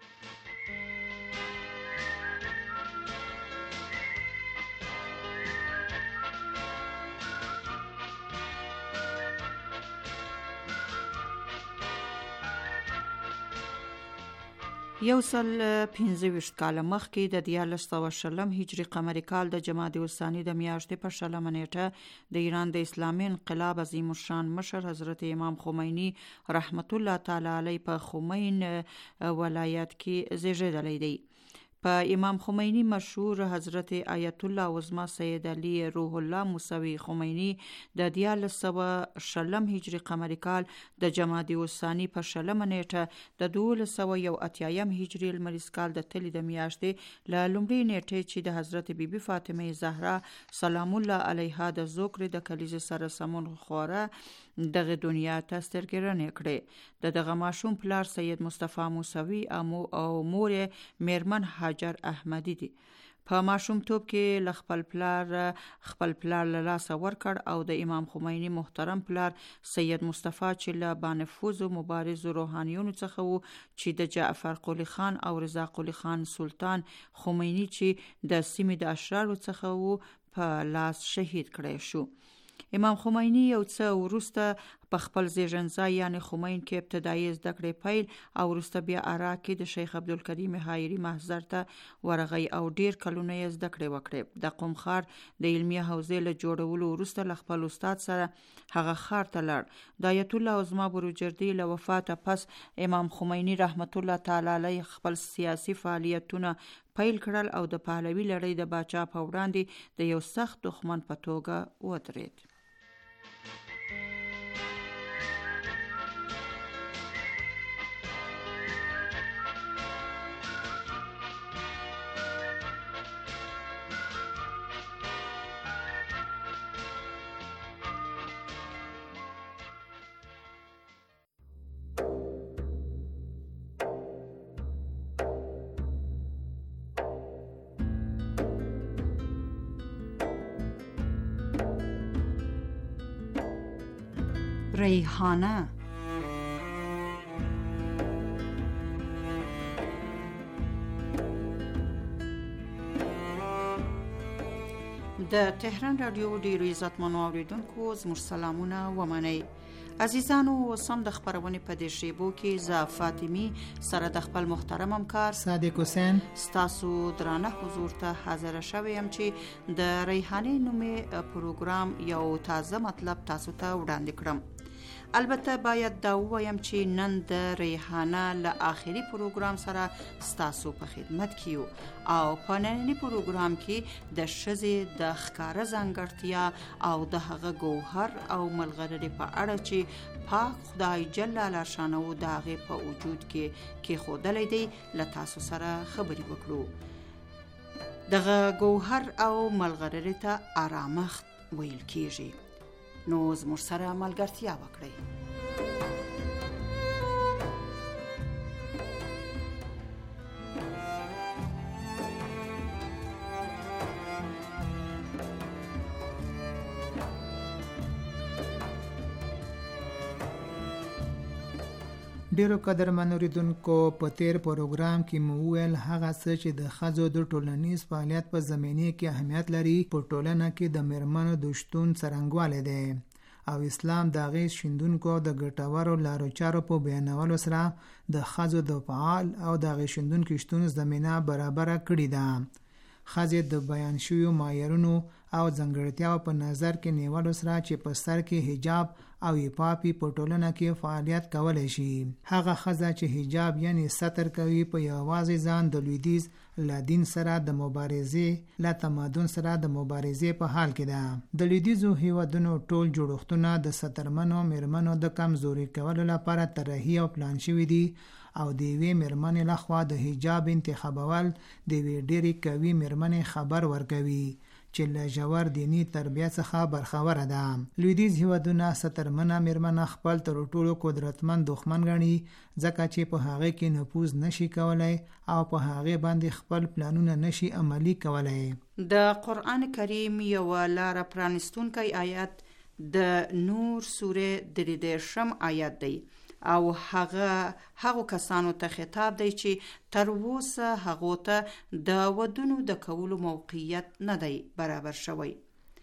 یو سل پنځه ویشت کاله مخکې د دیارلس سوه شلم هجري قمري کال د جمادی الثاني د میاشتې په شلمه نیټه د ایران د اسلامي انقلاب عظیم الشان مشر حضرت امام خمینی رحمت الله تعالی علیه په خمین ولایت کې زیږیدلی دی. په امام خمینی مشهور حضرت آیت الله عظما سید علی روح الله موسوی خمینی د دیارلس سوه شلم هجري قمري کال د جمادی الثاني په شلمه نیټه د دولس سوه یو اتیایم هجري لمریز کال د تلې د میاشتې له لومړۍ نیټې چې د حضرت بیبي فاطمه زهرا سلام الله علیها د زوکړې د کلیزې سره سمون خوره دغه دنیا ته سترګرنې کړې. د دغه ماشوم پلار سید مصطفی موسوی او مور میرمن حاجر احمدی دي. په ماشومتوب کې ل خپل پلار خپل پلار له لاسه ورکړ او د امام خمینی محترم پلار سید مصطفی چې له بانفوذ مبارز روحانیونو څخه وو چې د جعفر قلی خان او رضا قلی خان سلطان خمینی چې د سیمې د اشرارو څخه وو په لاس شهید کړی شو. امام خمینی یو څه وروسته په خپل زیږنځای یعنی خمین کې ابتدایي زده کړې پیل او وروسته بیا عراق کې د شیخ عبدالکریم حایري محضر ته ورغی او ډیر کلونه یې زده کړې وکړې. د قم ښار د علمي حوزې له جوړولو وروسته له خپل استاد سره هغه ښار ته لاړ. د آیت الله عظما بروجردي له وفاته پس امام خمینی رحمت الله تعالی علیه خپل سیاسي فعالیتونه پیل کړل او د پهلوي لړۍ د باچا په وړاندې د یو سخت دښمن په توګه ودرېد. ریحانه د تهران رادیو ډیرو عزتمنو اوریدونکو زموږ سلامونه ومنئ. عزیزانو وسم د خبرونې په دې شیبو کې ز فاطمی سره د خپل محترم همکار صادق حسین ستاسو درانه حضور ته حاضر شوم چې د ریحانه نومې پروګرام یو تازه مطلب تاسو ته وړاندې کړم. البته باید دا ووایم چې نن د ریحانه له آخري پروګرام سره ستاسو په خدمت کې یو او په ننني پروګرام کې د ښځې د ښکاره ځانګړتیا او د هغه ګوهر او ملغلرې په اړه چې پاک خدای جل جلاله شانه د هغې په وجود کې کېښودلی دی له تاسو سره خبرې وکړو. دغه ګوهر او ملغلرې ته آرامښت ویل کېږي. نو زموږ سره ملګرتیا وکړئ. ډیرو قدرمن اوریدونکو په تیر پروګرام کې مو ویل هغه څه چې د ښځو د ټولنیز فعالیت په زمینه کې اهمیت لري په ټولنه کې د میرمنو د شتون څرنګوالی دی او اسلام د هغې شیندونکو د ګټورو لارو چارو په بیانولو سره د ښځو د فعال او د هغې شیندونکو شتون زمینه برابره کړې ده. ښځې د بیان شویو معیارونو او ځانګړتیاو په نظر کې نیولو سره چې په سر کې حجاب او عفافي په ټولنه کې فعالیت کولی شي. هغه ښځه چې حجاب یعنی ستر کوي په یوازې ځان د لویدیځ له دین سره د مبارزې له تمدن سره د مبارزې په حال کې ده. د لویدیځو هیوادونو ټول جوړښتونه د سترمنو میرمنو د کمزوري کولو لپاره طرحي او پلان شوي دي او د یوې میرمنې لخوا د حجاب انتخابول د یوې ډېرې قوي میرمنې خبر ورکوي چې له ژور دینی تربیت څخه برخوره ده. لویدیځ هیوادونه سترمنه میرمنه خپل تر ټولو قدرتمن دښمن ګڼي ځکه چې په هغې کې نفوذ نشي کولی او په هغې باندې خپل پلانونه نشي عملی کولی. د قرآن کریم یوه لاره پرانستونکی آیت د نور سورې درې دېرشم آیت دی او هغه هغو کسانو ته خطاب دی چې تر اوسه هغو ته د ودونو د کولو موقعیت نه دی برابر شوی.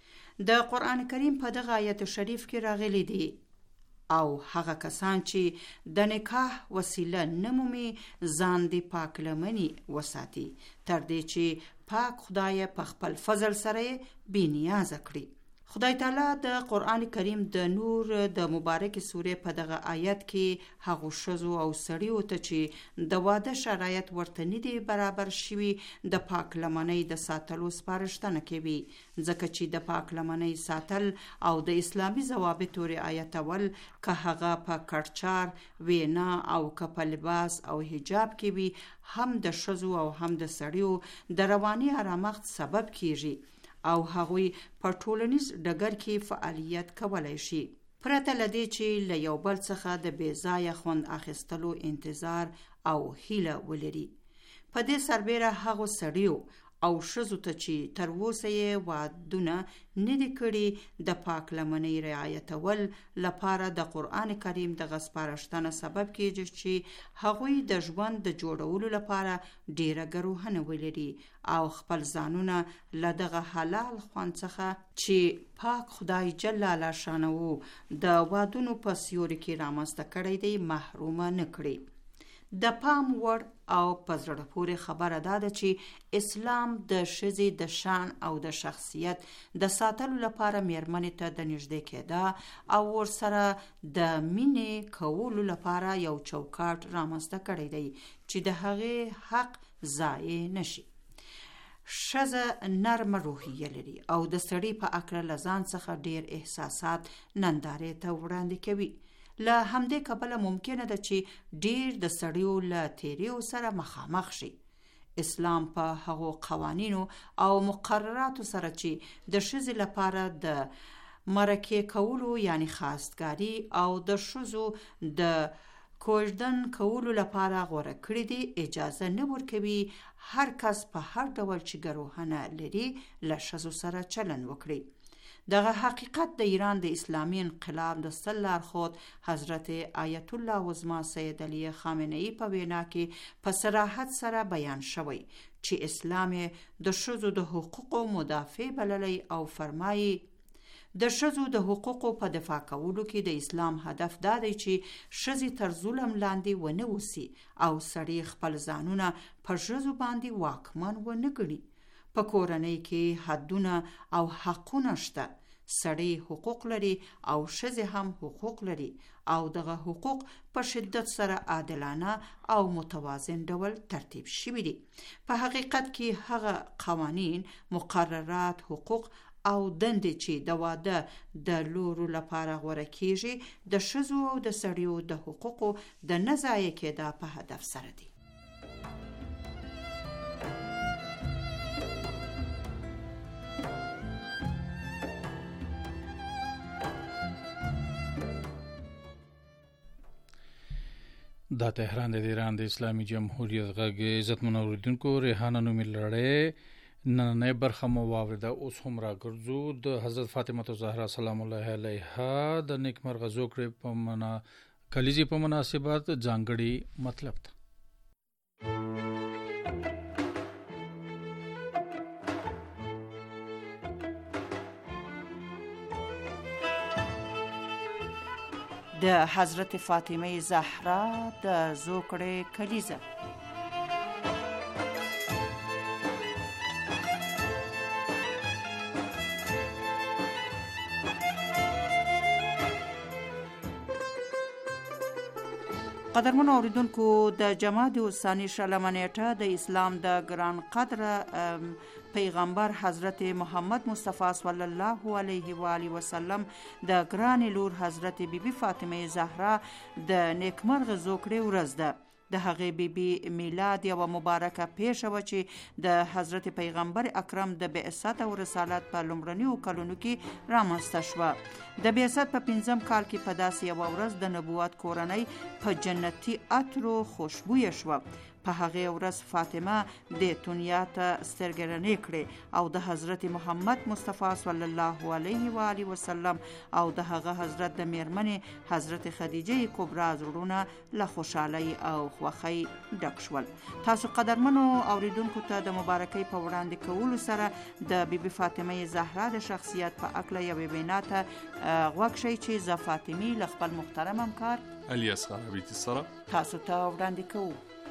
د قرآن کریم په دغه آیت شریف کې راغلی دی او هغه کسان چې د نکاح وسیله نمومي ځان دی پاک لمنی وساتي تر دې چې پاک خدای په خپل فضل سره بې نیازه کړي. خدای تعالی د قرآن کریم د نور د مبارک سورې په دغه آیت کې هغو ښځو او سړیو ته چې د واده شرایط ورته نه دي برابر شوي د پاک لمنۍ د ساتلو سپارښتنه کوي ځکه چې د پاک لمنۍ ساتل او د اسلامي ضوابطو رعایتول که هغه په کړچار وینا او که په لباس او حجاب کې وي هم د ښځو او هم د سړیو د رواني آرامښت سبب کیږي او هغوی په ټولنیز ډګر کې فعالیت کولی شي پرته له دې چې له یو بل څخه د بې ځایه خوند اخیستلو انتظار او هیله ولري. په دې سربیره هغو سړیو او ښځو ته چې تر اوسه یې وادونه نه دي کړي د پاک لمنۍ رعایتول لپاره د قرآن کریم دغه سپارښتنه سبب کیږي چې هغوی د ژوند د جوړولو لپاره ډیره ګروهنه ولري او خپل ځانونه له دغه حلال خوند څخه چې پاک خدای جل شانه د وادونو په سیوري کې رامنځته کړی دی محرومه نه کړي. د پام وړ او په زړه پورې خبره دا ده چې اسلام د ښځې د شان او د شخصیت د ساتلو لپاره میرمنې ته د نږدې کېدا او ورسره د مینې کولو لپاره یو چوکاټ رامنځته کړی دی چې د هغې حق ضایع نشي. ښځه نرمه روحیه لري او د سړي په هکله له ځان څخه ډیر احساسات نندارې ته وړاندې کوي. له همدې کبله ممکنه ده چې ډیر د سړیو له تیریو سره مخامخ شي. اسلام په هغو قوانینو او مقرراتو سره چې د ښځې لپاره د مرکې کولو یعنی خواستګاري او د ښځو د کوژدن کولو لپاره غوره کړی دی اجازه نه ورکوي هر کس په هر ډول چې ګروهنه لري له ښځو سره چلند وکړي. دغه حقیقت د ایران د اسلامی انقلاب د سل لارښود حضرت آیت الله عظما سید علی خامنه‌ای په وینا کې په صراحت سره بیان شوی چې اسلام د ښځو د حقوقو مدافع بللی او فرمایي د ښځو د حقوقو په دفاع کولو کې د اسلام هدف دا دی چې ښځې تر ظلم لاندې ونه اوسي او سړي خپل ځانونه په ښځو باندې واکمن ونه ګڼي. په کورنۍ کې حدونه او حقونه شته. سړی حقوق لري او ښځې هم حقوق لري او دغه حقوق په شدت سره عادلانه او متوازن ډول ترتیب شوي دي. په حقیقت کې هغه قوانین، مقررات، حقوق او دندې چې د واده د لورو لپاره غوره کیږي د ښځو او د سړیو د حقوقو د نه ضایع کېدا په هدف سره دي. دا تهران د ایران د اسلامي جمهوریت غږ عزتمن اوریدونکو ریحانه نومي لړۍ نننۍ برخه مو واورېده. اوس هم راګرځو د حضرت فاطمه الزهرا سلام الله علیها د نیکمرغه زوکړې په معنا کلیزې په مناسبت ځانګړي مطلب ده. د حضرت فاطمه زهرا د زوکړې کلیزه. قدرمنو اوریدونکو، د جمادی الثانی شلمه نیټه د اسلام د ګران قدر پیغمبر حضرت محمد مصطفی صلی الله علیه و آله وسلم د ګران لور حضرت بیبي بی فاطمه زهرا د نیکمرغ زوکړې ورځ ده. د هغې بیبي میلاد یو مبارکه پیښه و چې د حضرت پیغمبر اکرم د بعثت او رسالت په لومړنیو کلونو کې رامنځته شوه. د بعثت په پنځم کال کې په داسې یوه ورځ د نبوت کورنۍ په جنتي عطرو خوشبویه شوه. په هغې ورځ فاطمه د دنیا ته سترګې رڼې کړې او د حضرت محمد مصطفی صلی الله علیه و آله وسلم او د هغه حضرت د میرمنې حضرت خدیجه کبرا زړونه له خوشحالۍ او خوښۍ ډک شول. تاسو قدرمنو اوریدونکو ته د مبارکۍ په وړاندې کولو سره د بیبي بی فاطمه زهرا د شخصیت په اړه یوې وینا ته غوږ شئ چې زه فاطمي له خپل محترم همکار الیاس خرابیتي سره تاسو ته وړاندې کوو.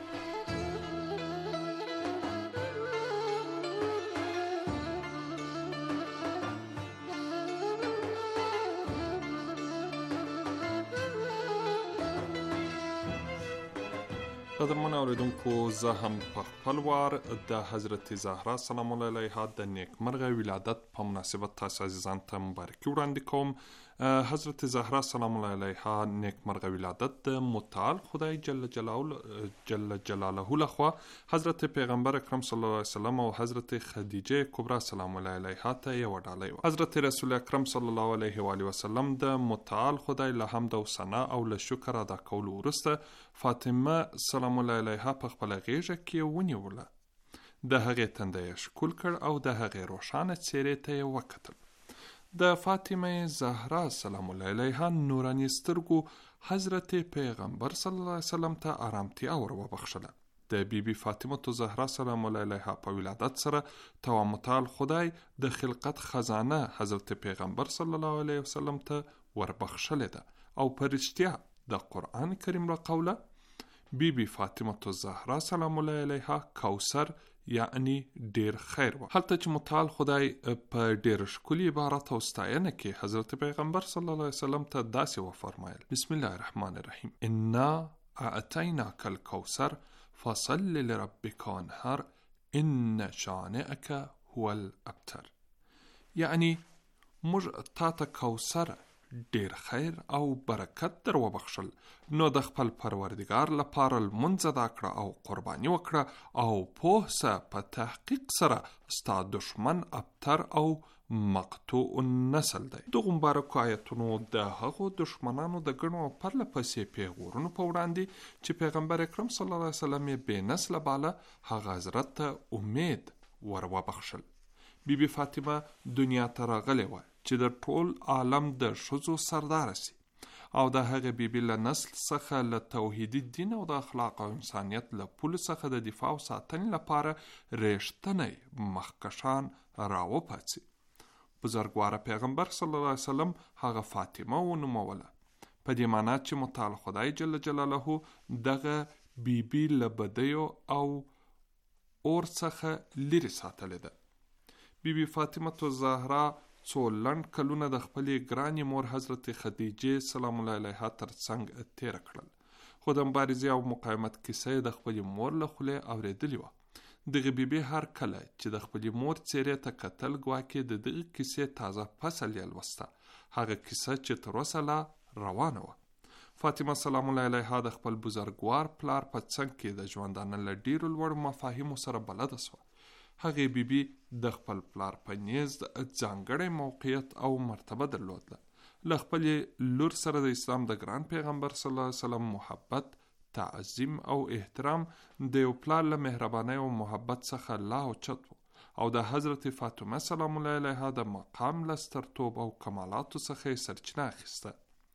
قدرمنو اوریدونکو، زه هم په خپل وار د حضرت زهرا سلام الله علیها د نیکمرغه ولادت په مناسبت تاسو عزیزان ته مبارکي وړاندې کوم. حضرت زهرا سلام الله علیها نیکمرغه ولادت د متعال خدای جل جلاله جل جلاله لخوا حضرت پیغمبر اکرم صلی الله علیه وسلم او حضرت خدیجه کبرا سلام الله علیها ته یو ډالۍ و. حضرت رسول اکرم صلی الله علیه و آله وسلم د متعال خدای له حمد او ثنا او له شکر ادا کولو وروسته فاطمه سلام الله علیها په خپل غیږه کې ونیوله. د هغې تنده یې ښکل کړ او د هغې روښانه څېرې ته یې وکتل. د فاطمه زهرا سلام الله علیها نوراني سترګو حضرت پیغمبر صلی الله علیه وسلم ته آرامتیا ور وبخښله. د بیبي فاطمه زهرا سلام الله علیها په ولادت سره توامتال خدای د خلقت خزانه حضرت پیغمبر صلی الله علیه وسلم ته وربخښلې ده او په رښتیا د قرآن کریم را قوله بیبي فاطمه زهرا سلام الله علیها کوثر یعنی ډیر خیر و. هلته چې متعال خدای په ډیر ښکلي عبارت او ستاینه کې حضرت پیغمبر صلی الله علیه وسلم ته داسې وفرمایل: بسم الله الرحمن الرحیم انا اعطیناک الکوثر فصل لربک وانحر ان شانئک هو الابتر. یعنی موږ تا ته کوثر ډیر خیر او برکت در وبخښل، نو د خپل پروردگار لپاره لمونځ ادا کړه او قرباني وکړه او پوه سه په تحقیق سره ستا دشمن ابتر او مقطوع النسل دی. دغو مبارکو آیتونو د هغو دشمنانو د ګڼو پرله پسې پیغورونو په وړاندې چې پیغمبر اکرم صلی الله علیه وسلم یې بې نسله باله، هغه حضرت ته امید ور وبخښل. بیبي فاطمه دنیا ته راغلې وه چې د ټول عالم د ښځو سرداره سي او د هغې بیبي له نسل څخه له توحیدي دین او د اخلاق او انسانیت له پولو څخه د دفاع او ساتنې لپاره ریښتینی مخکشان راوپاڅي. بزرګواره پیغمبر صلی الله علیه وسلم هغه فاطمه ونوموله، په دې معنا چې متعال خدای جل جلاله دغه بیبي له بدیو او اور څخه لرې ساتلې ده. بیبي فاطمه زهرا څو لنډ کلونه د خپلې ګرانې مور حضرت خدیجه سلام الله علیها تر څنګ تیر کړل، خو د مبارزې او مقاومت کیسه د خپلې مور له خولې اورېدلې وه. دغه بیبي هر کله چې د خپلې مور څېرې ته کتل ګواکې د دغه کیسې تازه فصل یې لوسته، هغه کیسه چې تر اوسه لا روانه وه. فاطمه سلام الله علیها د خپل بزرګوار پلار په څنګ کې د ژوندانه له ډیرو لوړو مفاهیمو سره بلده سوه. هغې بیبي د خپل پلار په نیز ځانګړی موقعیت او مرتبه درلودله. له خپلې لور سره د اسلام د ګران پیغمبر صلی الله علیه وسلم محبت، تعظیم او احترام د یو پلار له مهربانۍ او محبت څخه لا اوچت و او د حضرت فاطمه سلام الله علیها د مقام له سترتوب او کمالاتو څخه یې سرچینه اخیسته.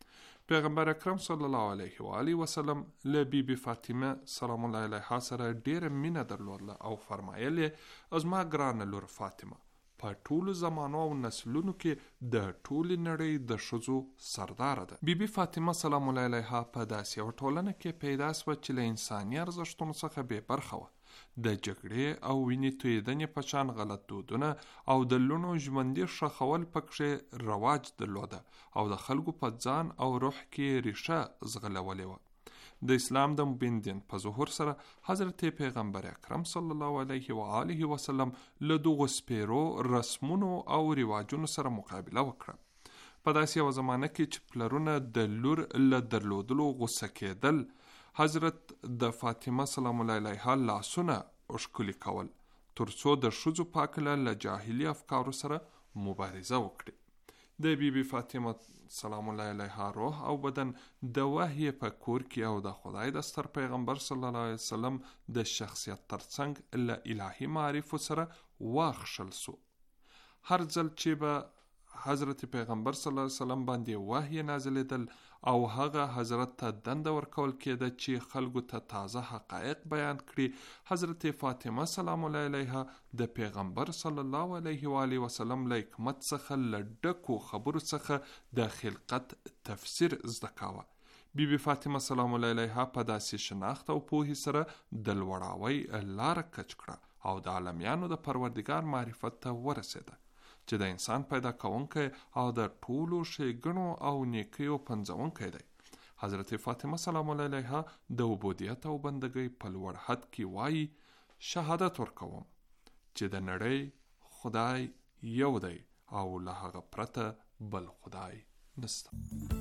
پیغمبر اکرم صلی الله علیه و آله وسلم له بی بی فاطمه سلام الله علیها سره ډیره مینه درلوده او فرمایل از ما ګرانه لور فاطمه په ټولو زمانو او نسلونو کې د ټولې نړۍ د ښځو سرداره ده. بی بی فاطمه سلام الله علیها په داسې یوه ټولنه کې پیدا سوه چې له انساني ارزښتونو څخه بې برخه وه. د جګړې او وینې تویېدنې په شان غلط دودونه او د لوڼو ژوندي ښخول پکښې رواج درلوده او د خلکو په ځان او روح کې ریښه ځغلولې وه. د اسلام د مبین دین په ظهور سره حضرت پیغمبر اکرم صلی الله علیه و آله وسلم له دغو سپیرو رسمونو او رواجونو سره مقابله وکړه. په داسې یوه زمانه کې چې پلرونه د لور له درلودلو غوسه کېدل، حضرت د فاطمه سلام الله علیها لاسونه ښکلي کول تر څو د ښځو په هکله له جاهلي افکارو سره مبارزه وکړي. د بی بی فاطمه سلام الله علیها روح او بدن د وحی په کور کې او د خدای د ستر پیغمبر صلی الله علیه وسلم د شخصیت ترڅنګ له الهي معارفو سره واخښل سو. هر ځل چې به حضرت پیغمبر صلی الله علیه وسلم باندې وحی نازلیدل او هغه حضرت ته دنده ورکول کېده چې خلکو ته تازه حقایق بیان کړي، حضرت فاطمه سلام الله علیها د پیغمبر صلی الله علیه و آله وسلم له حکمت څخه له ډکو خبرو څخه د خلقت تفسیر زده کاوه. بی بی فاطمه سلام الله علیها په داسې شناخت او پوهې سره د لوړاوۍ لاره کج کړه او د عالمیانو د پروردګار معرفت ته ورسېده چې د انسان پیدا کوونکی او د ټولو ښېګڼو او نیکیو پنځونکی دی. حضرت فاطمه سلام الله علیها د عبودیت او بندګۍ په لوړ حد کې وایي شهادت ورکوم چې د نړۍ خدای یو دی او له هغه پرته بل خدای نشته.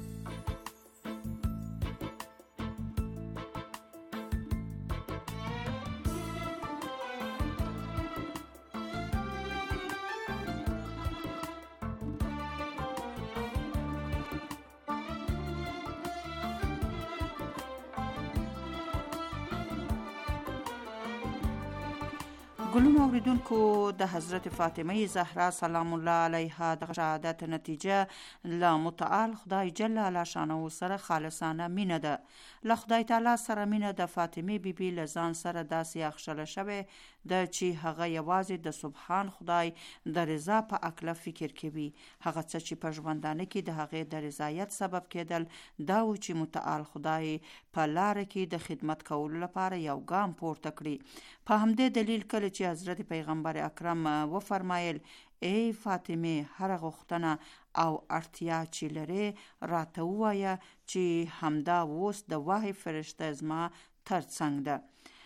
ګلونو اوریدونکو، د حضرت فاطمه زهرا سلام الله علیها د شهادت نتیجه له متعال خدای جل علا شانه سره خالصانه مینه ده. له خدای تعالی سره مینه د فاطمه بیبي له ځان سره داسې اخښله شوې ده چې هغه یوازې د سبحان خدای د رضا په اکله فکر کوي. هغه څه چې په ژوندانه کې د هغې د رضایت سبب کېدل دا و چې متعال خدای په لاره کې د خدمت کولو لپاره یو ګام پورته کړي. په همدې دلیل کله چې حضرت پیغمبر اکرم و فرمایل ای فاطمه هر غوښتنه او اړتیا چې لرې راته ووایه چې همدا اوس د وحی فرشته زما ترڅنګ ده.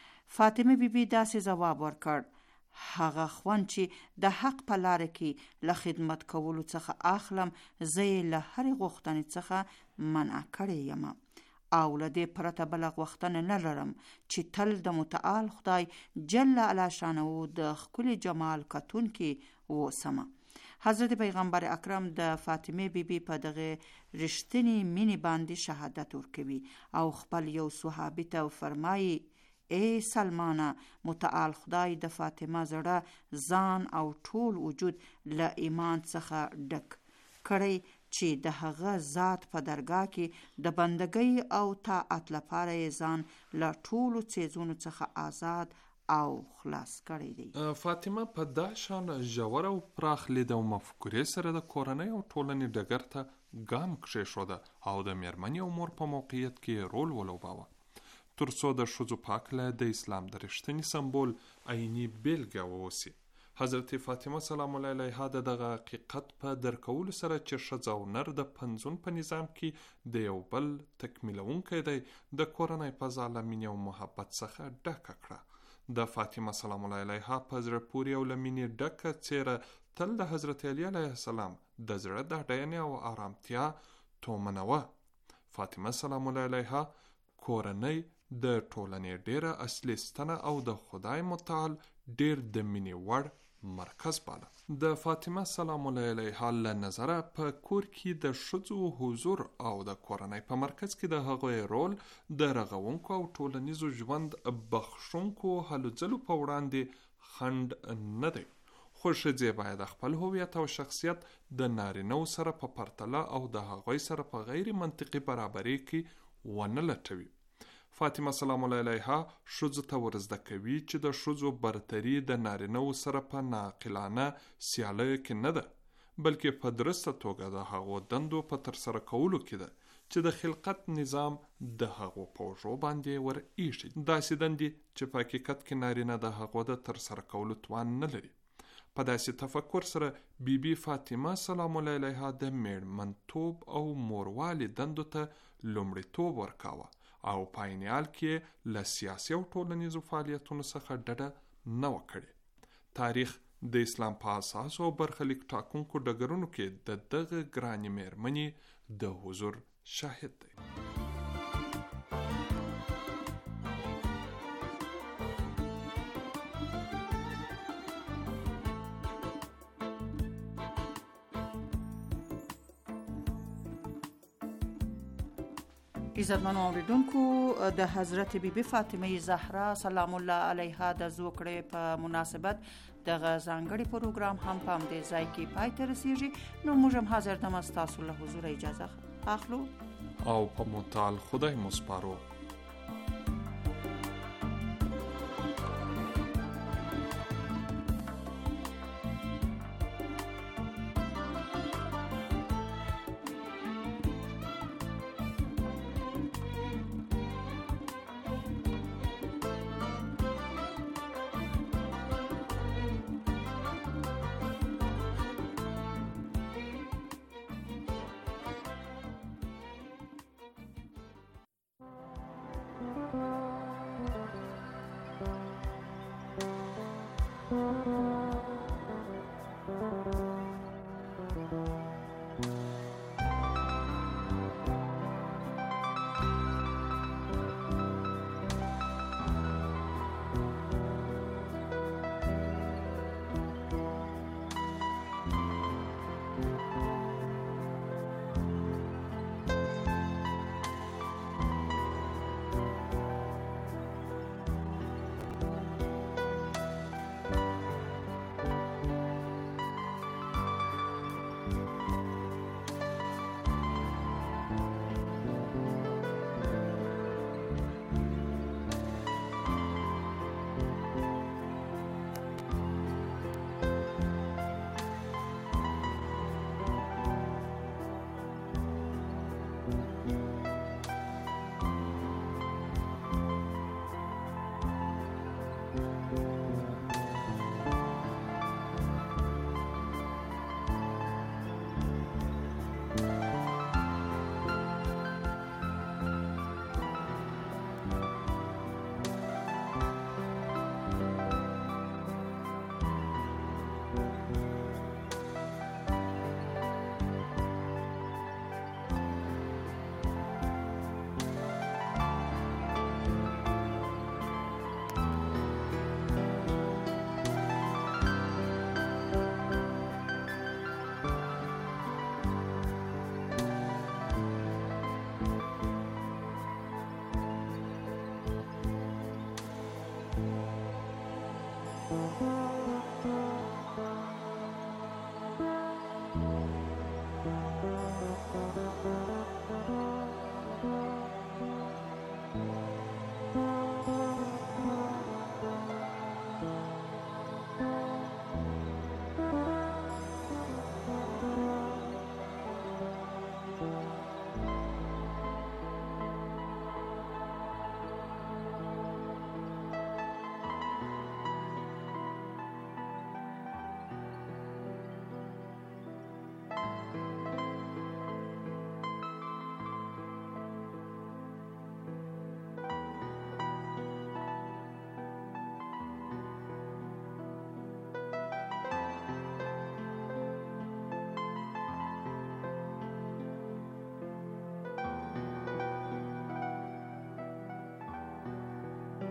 فاطمه بیبي داسې ځواب ورکړ، هغه خوند چې د حق په لاره کې له خدمت کولو څخه اخلم زه یې له هرې غوښتنې څخه منع کړی یم او له دې پرته بله غوښتنه نه لرم چې تل د متعال خدای جل علا شانه د ښکلي جمال کتونکي اوسمه. حضرت پیغمبر اکرم د فاطمه بیبي په دغه رښتینې مینې باندې شهادت ورکوي او خپل یو صحابي ته فرمایي ای سلمانه، متعال خدای د فاطمه زړه ځان او ټول وجود له ایمان څخه ډک کړی چې د هغه ذات په درګاه کې د بندګۍ او طاعت لپاره یې ځان له ټولو څیزونو څخه آزاد او خلاص کړی دی. فاطمه په دا شان ژور او پراخ لید او مفکورې سره د کورنۍ او ټولنې ډګر ته ګام کښېښوده او د میرمنې او مور په موقعیت کې رول ولوباوه تر څو د ښځو په هکله د اسلام د رښتیني سمبول عیني بیلګه واوسي. حضرت فاطمه سلام الله علیها د دغه حقیقت په درکولو سره چې ښځه او نر د پنځون په نظام کې د یو بل تکمیلونکی دی، د کورنۍ فضا له مینې او محبت څخه ډکه کړه. د فاطمه سلام الله علیها په زړه پورې او له مینې ډکه څیره تل د حضرت علی علیه السلام د زړه د ډاډینې او آرامتیا تومنه وه. فاطمه سلام الله علیها کورنۍ د ټولنې ډیره اصلي ستنه او د خدای متعال ډیر د مینې وړ مرکز باله. د فاطمه سلام الله علیها له نظره په کور کې د ښځو حضور او د کورنۍ په مرکز کې د هغوی رول د رغونکو او ټولنیزو ژوند بخښونکو هلو ځلو په وړاندې خنډ نه دی، خو ښځې باید خپل هویت او شخصیت د نارینه سره په پرتله او د هغوی سره په غیر منطقي برابرۍ کې ونه لټوي. فاطمه سلام الله علیها ښځو ته ورزده کوي چې د ښځو برتري د نارینه سره په ناقلانه سیالیو کې نه ده، بلکې په درسته توګه د هغو دندو په ترسره کولو کې ده چې د خلقت نظام د هغو په اوږو باندې ور ایښي. داسې دندې چې په حقیقت کې نارینه د هغو د ترسره کولو توان نه لري. په داسې تفکر سره بی بی فاطمه سلام الله علیها د میړمنتوب او موروالي دندو ته لومړیتوب ورکاوه او په عین حال کې له سیاسي او ټولنیزو فعالیتونو څخه ډډه نه وکړي. تاریخ د اسلام په اساس او برخلیک ټاکونکو ډګرونو کې د دغه ګرانې میرمنې د حضور شاهد دی. عزتمنو اوریدونکو، د حضرت بیبي فاطمه زهرا سلام الله علیها د زوکړې په مناسبت دغه ځانګړي پروګرام هم په همدې ځای کې پای ته رسیږي. نو موږ هم حاضر دم ستاسو له حضور اجازه اخلو او په متعال خدای مو سپارو. Thank you.